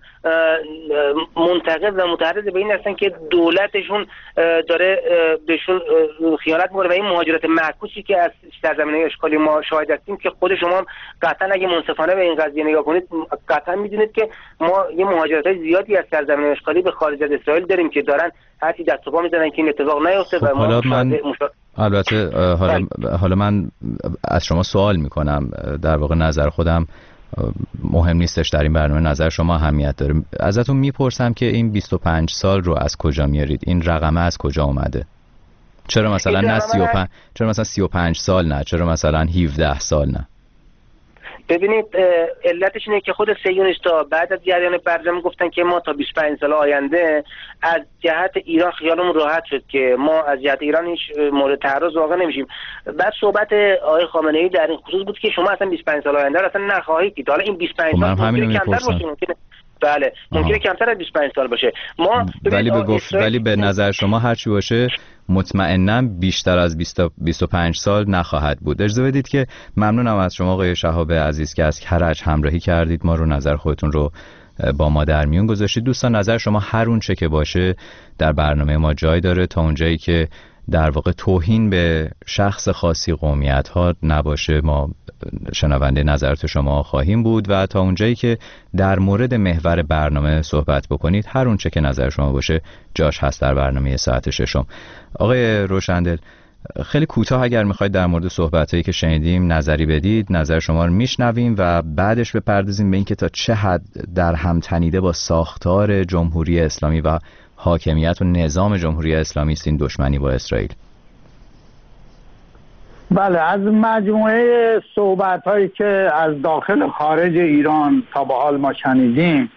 منتقد و متعرض به این هستن که دولتشون داره بهشون خیانت می‌کنه و این مهاجرت معکوسی که از سرزمین‌های اشغالی ما شاهد هستیم که خود شما قطعا اگه منصفانه به این قضیه نگاه کنید قطعا می‌دونید که ما یه مهاجرت‌های زیادی از سرزمین‌های اشغالی به خارج از اسرائیل داریم که دارن هرچی دست و پا می‌زنن که این اتفاق نیفته. خب و ما من مشا... البته حالا حالا من از شما سوال می‌کنم، در واقع نظر خودم مهم نیستش در این برنامه، نظر شما اهمیت داره. ازتون میپرسم که این بیست و پنج سال رو از کجا میارید؟ این رقمه از کجا اومده؟ چرا مثلا نه سی و پنج، چرا مثلا سی و پنج سال نه؟ چرا مثلا هفده سال نه؟ ببینید علتش اینه که خود صهیونیست‌ها بعد از جریان برجام گفتن که ما تا بیست و پنج سال آینده از جهت ایران خیالمون راحت شد که ما از جهت ایران هیچ مورد تعرض واقع نمیشیم. بعد صحبت آقای خامنه‌ای در این خصوص بود که شما اصلا بیست و پنج سال آینده اصلا نخواهید دید. حالا این بیست و پنج سال ممکنه کمتر باشه، ممکنه بله ممکنه کمتر از بیست و پنج سال باشه. ما ولی به گفت ولی به نظر شما هر چی باشه مطمئناً بیشتر از بیست و پنج سال نخواهد بود. اجازه بدید که ممنونم از شما آقای شهاب عزیز که از کرج همراهی کردید، ما رو نظر خودتون رو با ما در میون گذاشتید. دوستان نظر شما هر اون چه که باشه در برنامه ما جای داره، تا اونجایی که در واقع توهین به شخص خاصی، قومیت ها نباشه ما شنونده نظرات شما خواهیم بود و تا اونجایی که در مورد محور برنامه صحبت بکنید هر اون چه که نظر شما باشه جاش هست در برنامه ساعت ششم. آقای روشندل خیلی کوتاه اگر میخواید در مورد صحبتایی که شنیدیم نظری بدید، نظر شما رو میشنویم و بعدش بپردازیم به اینکه تا چه حد در هم تنیده با ساختار جمهوری اسلامی و حاکمیت و نظام جمهوری اسلامی است این دشمنی با اسرائیل. بله از مجموعه صحبت هایی که از داخل و خارج ایران تا به حال ما شنیدیم،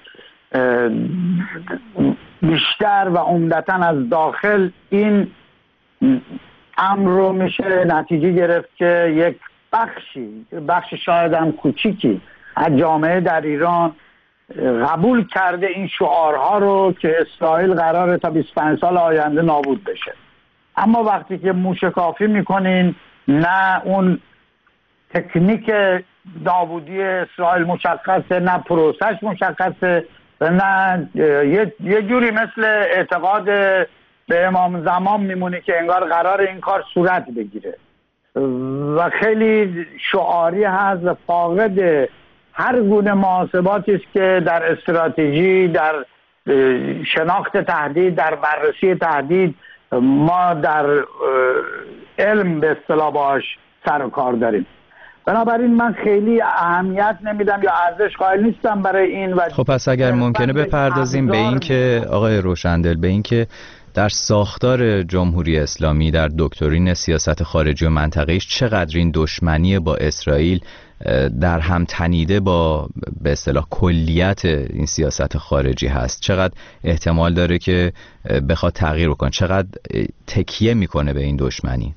بیشتر و عمدتاً از داخل این امر رو میشه نتیجه گرفت که یک بخشی بخش شاید هم کوچیکی از جامعه در ایران قبول کرده این شعارها رو که اسرائیل قراره تا بیست و پنج سال آینده نابود بشه. اما وقتی که موشکافی میکنین نه اون تکنیک نابودی اسرائیل مشخصه، نه پروسش مشخصه و نه یه, یه جوری مثل اعتقاد به امام زمان میمونه که انگار قرار این کار صورت بگیره و خیلی شعاری هست و فاقد هر گونه محاسباتی است که در استراتژی، در شناخت تهدید، در بررسی تهدید ما در علم به اصطلاح باش سر و کار داریم. بنابراین من خیلی اهمیت نمیدم یا ارزش قائل نیستم برای این. و خب پس اگر ممکنه بپردازیم به این که آقای روشندل، به این که در ساختار جمهوری اسلامی، در دکترین سیاست خارجی و منطقه‌ایش چقدر این دشمنی با اسرائیل در هم تنیده با به اصطلاح کلیت این سیاست خارجی هست، چقدر احتمال داره که بخواد تغییر بکنه، چقدر تکیه میکنه به این دشمنی؟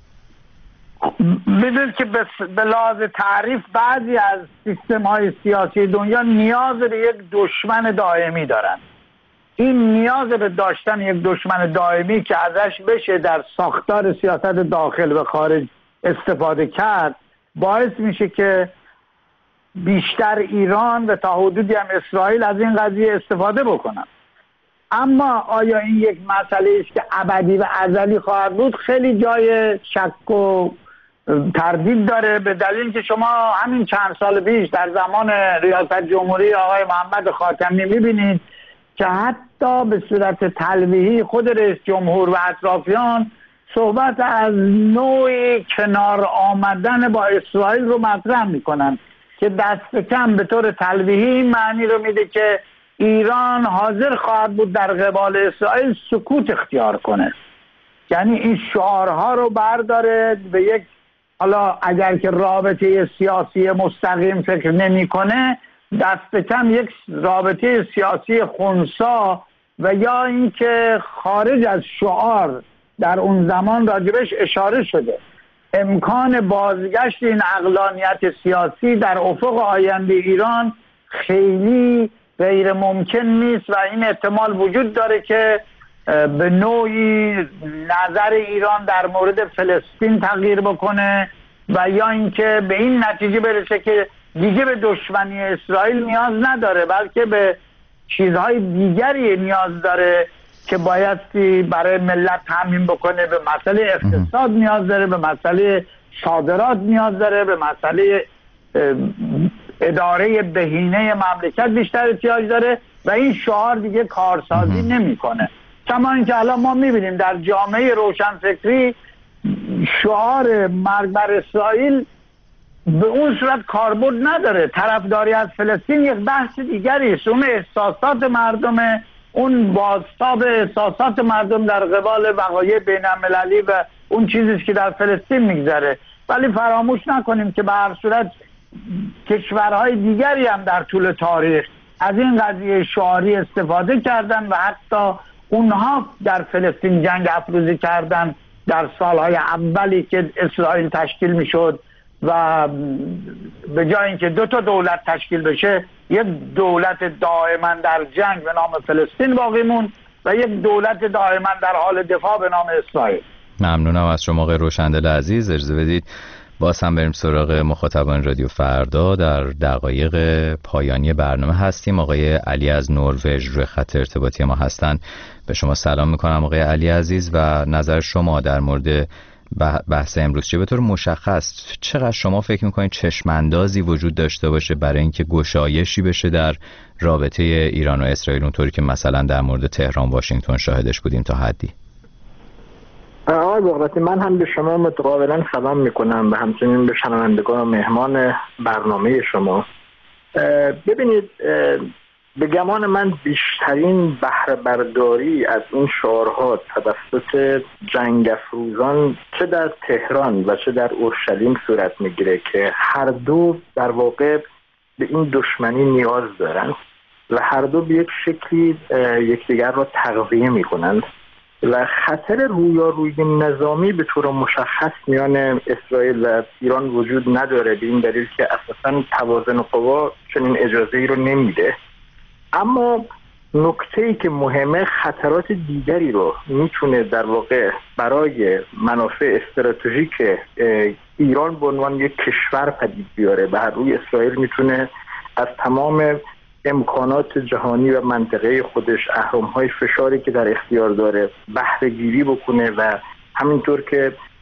بدونید که به لحاظ تعریف بعضی از سیستم های سیاسی دنیا نیاز به یک دشمن دائمی دارن. این نیاز به داشتن یک دشمن دائمی که ازش بشه در ساختار سیاست داخل و خارج استفاده کرد باعث میشه که بیشتر ایران و تا حدودی هم اسرائیل از این قضیه استفاده بکنن. اما آیا این یک مسئله است که ابدی و ازلی خواهد بود؟ خیلی جای شک و تردید داره، به دلیل که شما همین چند سال پیش در زمان ریاست جمهوری آقای محمد خاتمی میبینید که حتی به صورت تلویحی خود رئیس جمهور و اطرافیان صحبت از نوعی کنار آمدن با اسرائیل رو مطرح میکنن که دست کم به طور تلویحی این معنی رو میده که ایران حاضر خواهد بود در قبال اسرائیل سکوت اختیار کنه. یعنی این شعارها رو برداره به یک، حالا اگر که رابطه سیاسی مستقیم فکر نمی کنه، دست کم یک رابطه سیاسی خنثی و یا اینکه خارج از شعار در اون زمان راجبش اشاره شده. امکان بازگشت این عقلانیت سیاسی در افق آینده ایران خیلی غیر ممکن نیست و این احتمال وجود داره که به نوعی نظر ایران در مورد فلسطین تغییر بکنه و یا اینکه به این نتیجه برسه که دیگه به دشمنی اسرائیل نیاز نداره، بلکه به چیزهای دیگری نیاز داره که بایستی برای ملت تامین بکنه. به مسئله اقتصاد نیاز داره، به مسئله صادرات نیاز داره، به مسئله اداره بهینه مملکت بیشتر احتیاج داره و این شعار دیگه کارسازی نمیکنه. کما اینکه الان ما میبینیم در جامعه روشنفکری شعار مرگ بر اسرائیل به اون صورت کاربرد نداره. طرفداری از فلسطین یک بحث دیگری است، اون احساسات مردمه، اون بازتاب احساسات مردم در قبال وقایع بین المللی و اون چیزی که در فلسطین میگذره. ولی فراموش نکنیم که به هر صورت کشورهای دیگری هم در طول تاریخ از این قضیه شعاری استفاده کردن و حتی اونها در فلسطین جنگ افروزی کردن در سالهای اولی که اسرائیل تشکیل میشد و به جای اینکه دو تا دولت تشکیل بشه یک دولت دائما در جنگ به نام فلسطین باقی موند و یک دولت دائما در حال دفاع به نام اسرائیل. ممنونم از شما آقای روشندل عزیز. اجازه بدید باز هم بریم سراغ مخاطبان رادیو فردا. در دقایق پایانی برنامه هستیم. آقای علی از نروژ روی خط ارتباطی ما هستند. به شما سلام میکنم آقای علی عزیز و نظر شما در مورد بحث امروز چه؟ به طور مشخص چقدر شما فکر میکنید چشماندازی وجود داشته باشه برای اینکه گشایشی بشه در رابطه ایران و اسرائیل اونطوری که مثلا در مورد تهران واشنگتن شاهدش بودیم تا حدی؟ آقای بغراتی، من هم به شما متقابلا سلام میکنم و همچنین به شنوندگان و مهمان برنامه شما. ببینید، به گمان من بیشترین بهره برداری از این شعارها توسط جنگ افروزان چه در تهران و چه در اورشلیم صورت میگیره که هر دو در واقع به این دشمنی نیاز دارن و هر دو به یک شکلی یکدیگر را تغذیه میکنند و خطر رویارویی نظامی به طور مشخص میان اسرائیل و ایران وجود نداره، به این دلیل که اساساً توازن قوا چنین اجازه‌ای رو نمیده. اما نکته‌ای که مهمه، خطرات دیگری رو میتونه در واقع برای منافع استراتژیک ایران به عنوان یک کشور پدید بیاره. بر روی اسرائیل میتونه از تمام امکانات جهانی و منطقه خودش، اهرم‌های فشاری که در اختیار داره، بهره گیری بکنه و همینطور که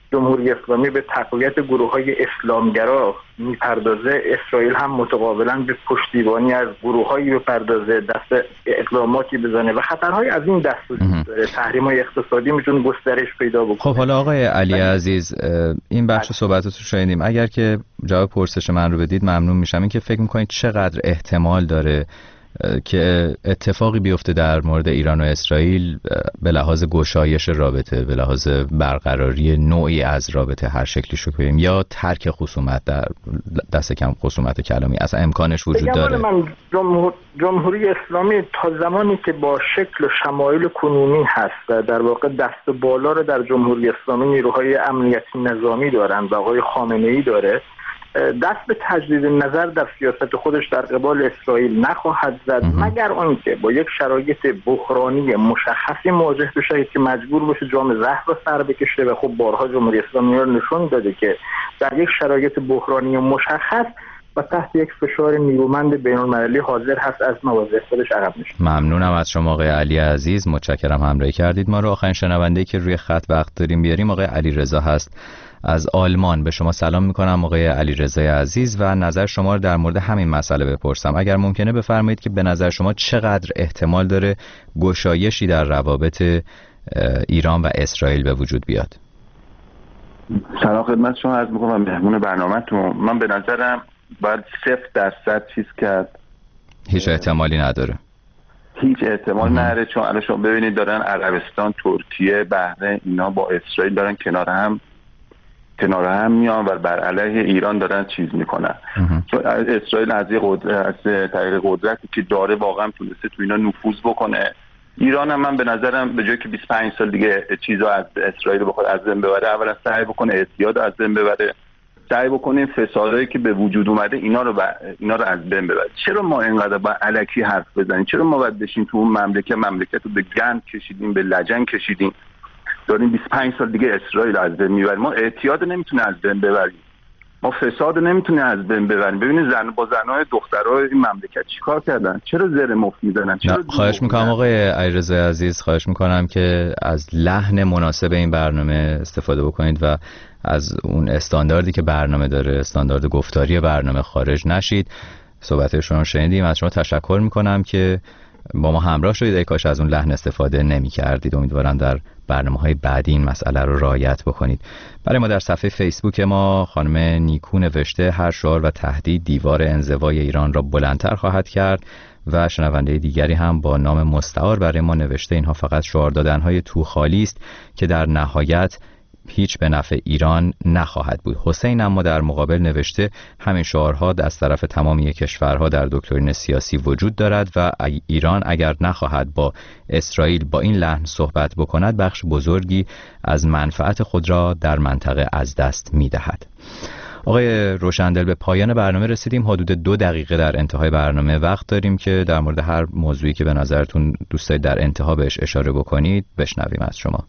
جمهوری اسلامی به تقویت گروه‌های اسلامگرا میپردازه، اسرائیل هم متقابلا به پشتیبانی از گروه‌هایی بپردازه، دست اقداماتی بزنه و خطرهای از این دست وجود داره. تحریم‌های اقتصادی میتونه گسترش پیدا بکنه. خب حالا آقای علی عزیز، این بخش صحبتاتون شنیدیم. اگر که جواب پرسش من رو بدید ممنون میشم. این که فکر می‌کنید چقدر احتمال داره که اتفاقی بیفته در مورد ایران و اسرائیل به لحاظ گشایش رابطه، به لحاظ برقراری نوعی از رابطه هر شکلی شو کنیم، یا ترک خصومت، در دست کم خصومت کلامی اصلا امکانش وجود داره؟ من جمهور... جمهوری اسلامی تا زمانی که با شکل و شمایل کنونی هست، در واقع دست بالا رو در جمهوری اسلامی نیروهای امنیتی نظامی دارن و آقای خامنه‌ای داره، دست به تجدید نظر در سیاست خودش در قبال اسرائیل نخواهد زد مگر آنکه با یک شرایط بحرانی مشخصی مواجه بشه که مجبور باشه جام زهر رو سر بکشه و خب بارها جمهوری اسلامی رو نشون داده که در یک شرایط بحرانی مشخص و تحت یک فشار نیرومند بین‌المللی حاضر هست از مواضع خودش عقب نشه. ممنونم از شما آقای علی عزیز، متشکرم همراهی کردید ما رو. آخرین شنونده‌ای که روی خط وقت داریم بیاریم آقای علیرضا هست از آلمان. به شما سلام میکنم آقای علیرضا عزیز و نظر شما رو در مورد همین مسئله بپرسم. اگر ممکنه بفرمایید که به نظر شما چقدر احتمال داره گشایشی در روابط ایران و اسرائیل به وجود بیاد؟ سلام خدمت شما عرض میکنم مهمون برنامه‌تون. من به نظرم باید صفر درصد چیز کرد، هیچ احتمالی نداره. هیچ احتمال نداره، چون الان شما ببینید دارن عربستان، ترکیه، بحرین اینا با اسرائیل دارن کنار هم کنار هم میان و بر علیه ایران دارن چیز میکنن. چون اسرائیل از از طریق قدرتی که داره واقعا تونسته تو اینا نفوذ بکنه. ایران هم من به نظرم به جای که بیست و پنج سال دیگه چیزا از اسرائیل بخواد از بین ببره، اولا سعی بکنه اعتیاد از بین ببره، سعی بکنه فسادایی که به وجود اومده اینا رو ب... اینا رو از بین ببره. چرا ما اینقدر با الکی حرف بزنیم؟ چرا ما باید بشیم تو اون مملکت مملکت رو به گند کشیدیم، به لجن کشیدیم، داریم بیست و پنج سال دیگه اسرائیل از بین میبریم؟ ما اعتیاد نمیتونه از بین ببریم، ما فساد نمیتونه از بین ببریم. ببینید زن با زنای دخترای این مملکت چیکار کردن؟ چرا زر مفت میزنن؟ چرا خواهش میکنم آقای علیرضا عزیز، خواهش میکنم که از لحن مناسب این برنامه استفاده بکنید و از اون استانداردی که برنامه داره، استاندارد گفتاری برنامه، خارج نشید. صحبت شما رو شنیدیم، از شما تشکر میکنم که با ما همراه شدید. ای کاش از اون لحن استفاده نمی کردید. امیدوارم در برنامه‌های بعدی این مسئله رو رعایت بکنید. برای ما در صفحه فیسبوک ما خانم نیکو نوشته هر شعار و تهدید دیوار انزوای ایران را بلندتر خواهد کرد و شنونده دیگری هم با نام مستعار برای ما نوشته اینها فقط شعار دادن‌های تو خالی است که در نهایت هیچ به نفع ایران نخواهد بود. حسین اما در مقابل نوشته همین شعارها از طرف تمامی کشورها در دکترین سیاسی وجود دارد و ایران اگر نخواهد با اسرائیل با این لحن صحبت بکند بخش بزرگی از منفعت خود را در منطقه از دست می‌دهد. آقای روشندل به پایان برنامه رسیدیم. حدود دو دقیقه در انتهای برنامه وقت داریم که در مورد هر موضوعی که به نظرتون دوست دارید در انتها بهش اشاره بکنید بشنویم از شما.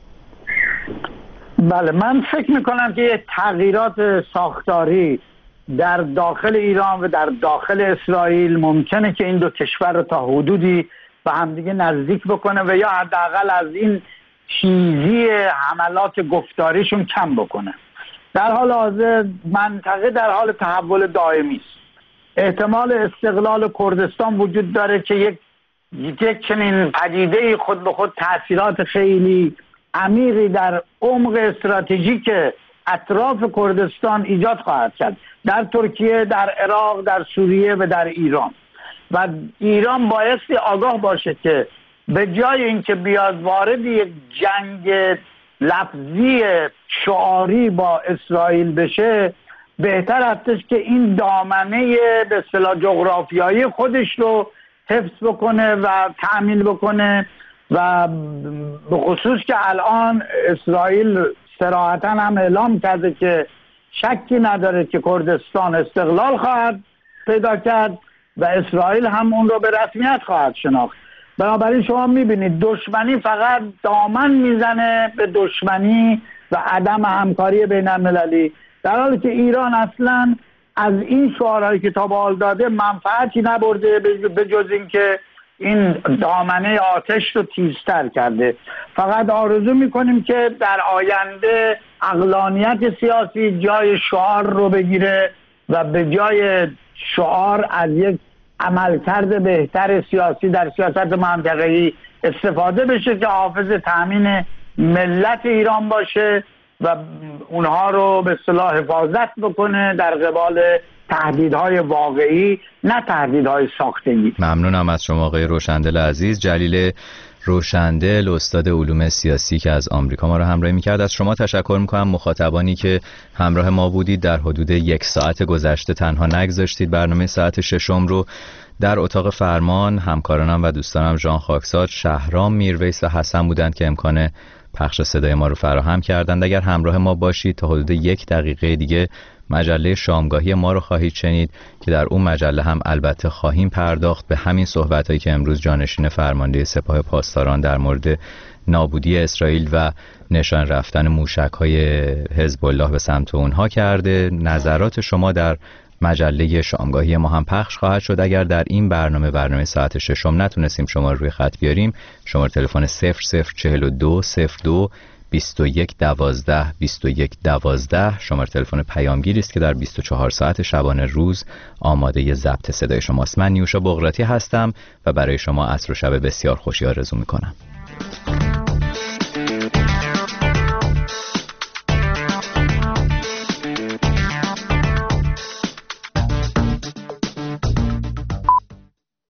بله، من فکر میکنم که یه تغییرات ساختاری در داخل ایران و در داخل اسرائیل ممکنه که این دو کشور رو تا حدودی به همدیگه نزدیک بکنه و یا حداقل از این چیزی حملات گفتاریشون کم بکنه. در حال حاضر منطقه در حال تحول دائمی است. احتمال استقلال کردستان وجود داره که یک یک چنین پدیده خود به خود تأثیرات خیلی عمیقی در عمق استراتژیک اطراف کردستان ایجاد خواهد کرد، در ترکیه، در عراق، در سوریه و در ایران. و ایران بایستی آگاه باشه که به جای اینکه بیاد وارد یک جنگ لفظی شعاری با اسرائیل بشه، بهتر هستش که این دامنه به اصطلاح جغرافیایی خودش رو حفظ بکنه و تأمین بکنه و به خصوص که الان اسرائیل صراحتاً هم اعلام کرده که شکی نداره که کردستان استقلال خواهد پیدا کرد و اسرائیل هم اون رو به رسمیت خواهد شناخت. بنابراین شما میبینید دشمنی فقط دامن میزنه به دشمنی و عدم همکاری بین المللی، در حالی که ایران اصلا از این شعارهایی که تا به حال داده منفعتی نبرده به جز اینکه این دامنه آتش رو تیزتر کرده. فقط آرزو میکنیم که در آینده عقلانیت سیاسی جای شعار رو بگیره و به جای شعار از یک عملکرد بهتر سیاسی در سیاست منطقه‌ای استفاده بشه که حافظ تامین ملت ایران باشه و اونها رو به اصطلاح حفاظت بکنه در قبال تهدیدهای واقعی، نه تهدیدهای ساختگی. ممنونم از شما آقای روشندل عزیز. جلیل روشندل، استاد علوم سیاسی که از آمریکا ما رو همراهی می‌کرد. از شما تشکر می‌کنم مخاطبانی که همراه ما بودید. در حدود یک ساعت گذشته تنها نگذاشتید برنامه ساعت ششم رو. در اتاق فرمان همکارانم و دوستانم ژان خاکساد، شهرام میرویس و حسن بودند که امکان پخش صدای ما رو فراهم کردند. اگر همراه ما باشید تا حدود یک دقیقه دیگه مجله شامگاهی ما رو خواهید شنید که در اون مجله هم البته خواهیم پرداخت به همین صحبتایی که امروز جانشین فرمانده سپاه پاسداران در مورد نابودی اسرائیل و نشان رفتن موشک‌های حزب الله به سمت اونها کرده. نظرات شما در مجله شامگاهی ما هم پخش خواهد شد. اگر در این برنامه برنامه ساعت ششم نتونستیم شما رو روی خط بیاریم، شماره تلفن صفر صفر چهل و دو صفر دو بیست و یک دوازده بیست و یک دوازده شماره تلفن پیامگیری است که در بیست و چهار ساعت شبانه روز آماده ضبط صدای شماست. من نیوشا بغراتی هستم و برای شما عصر و شب بسیار خوشی آرزو میکنم.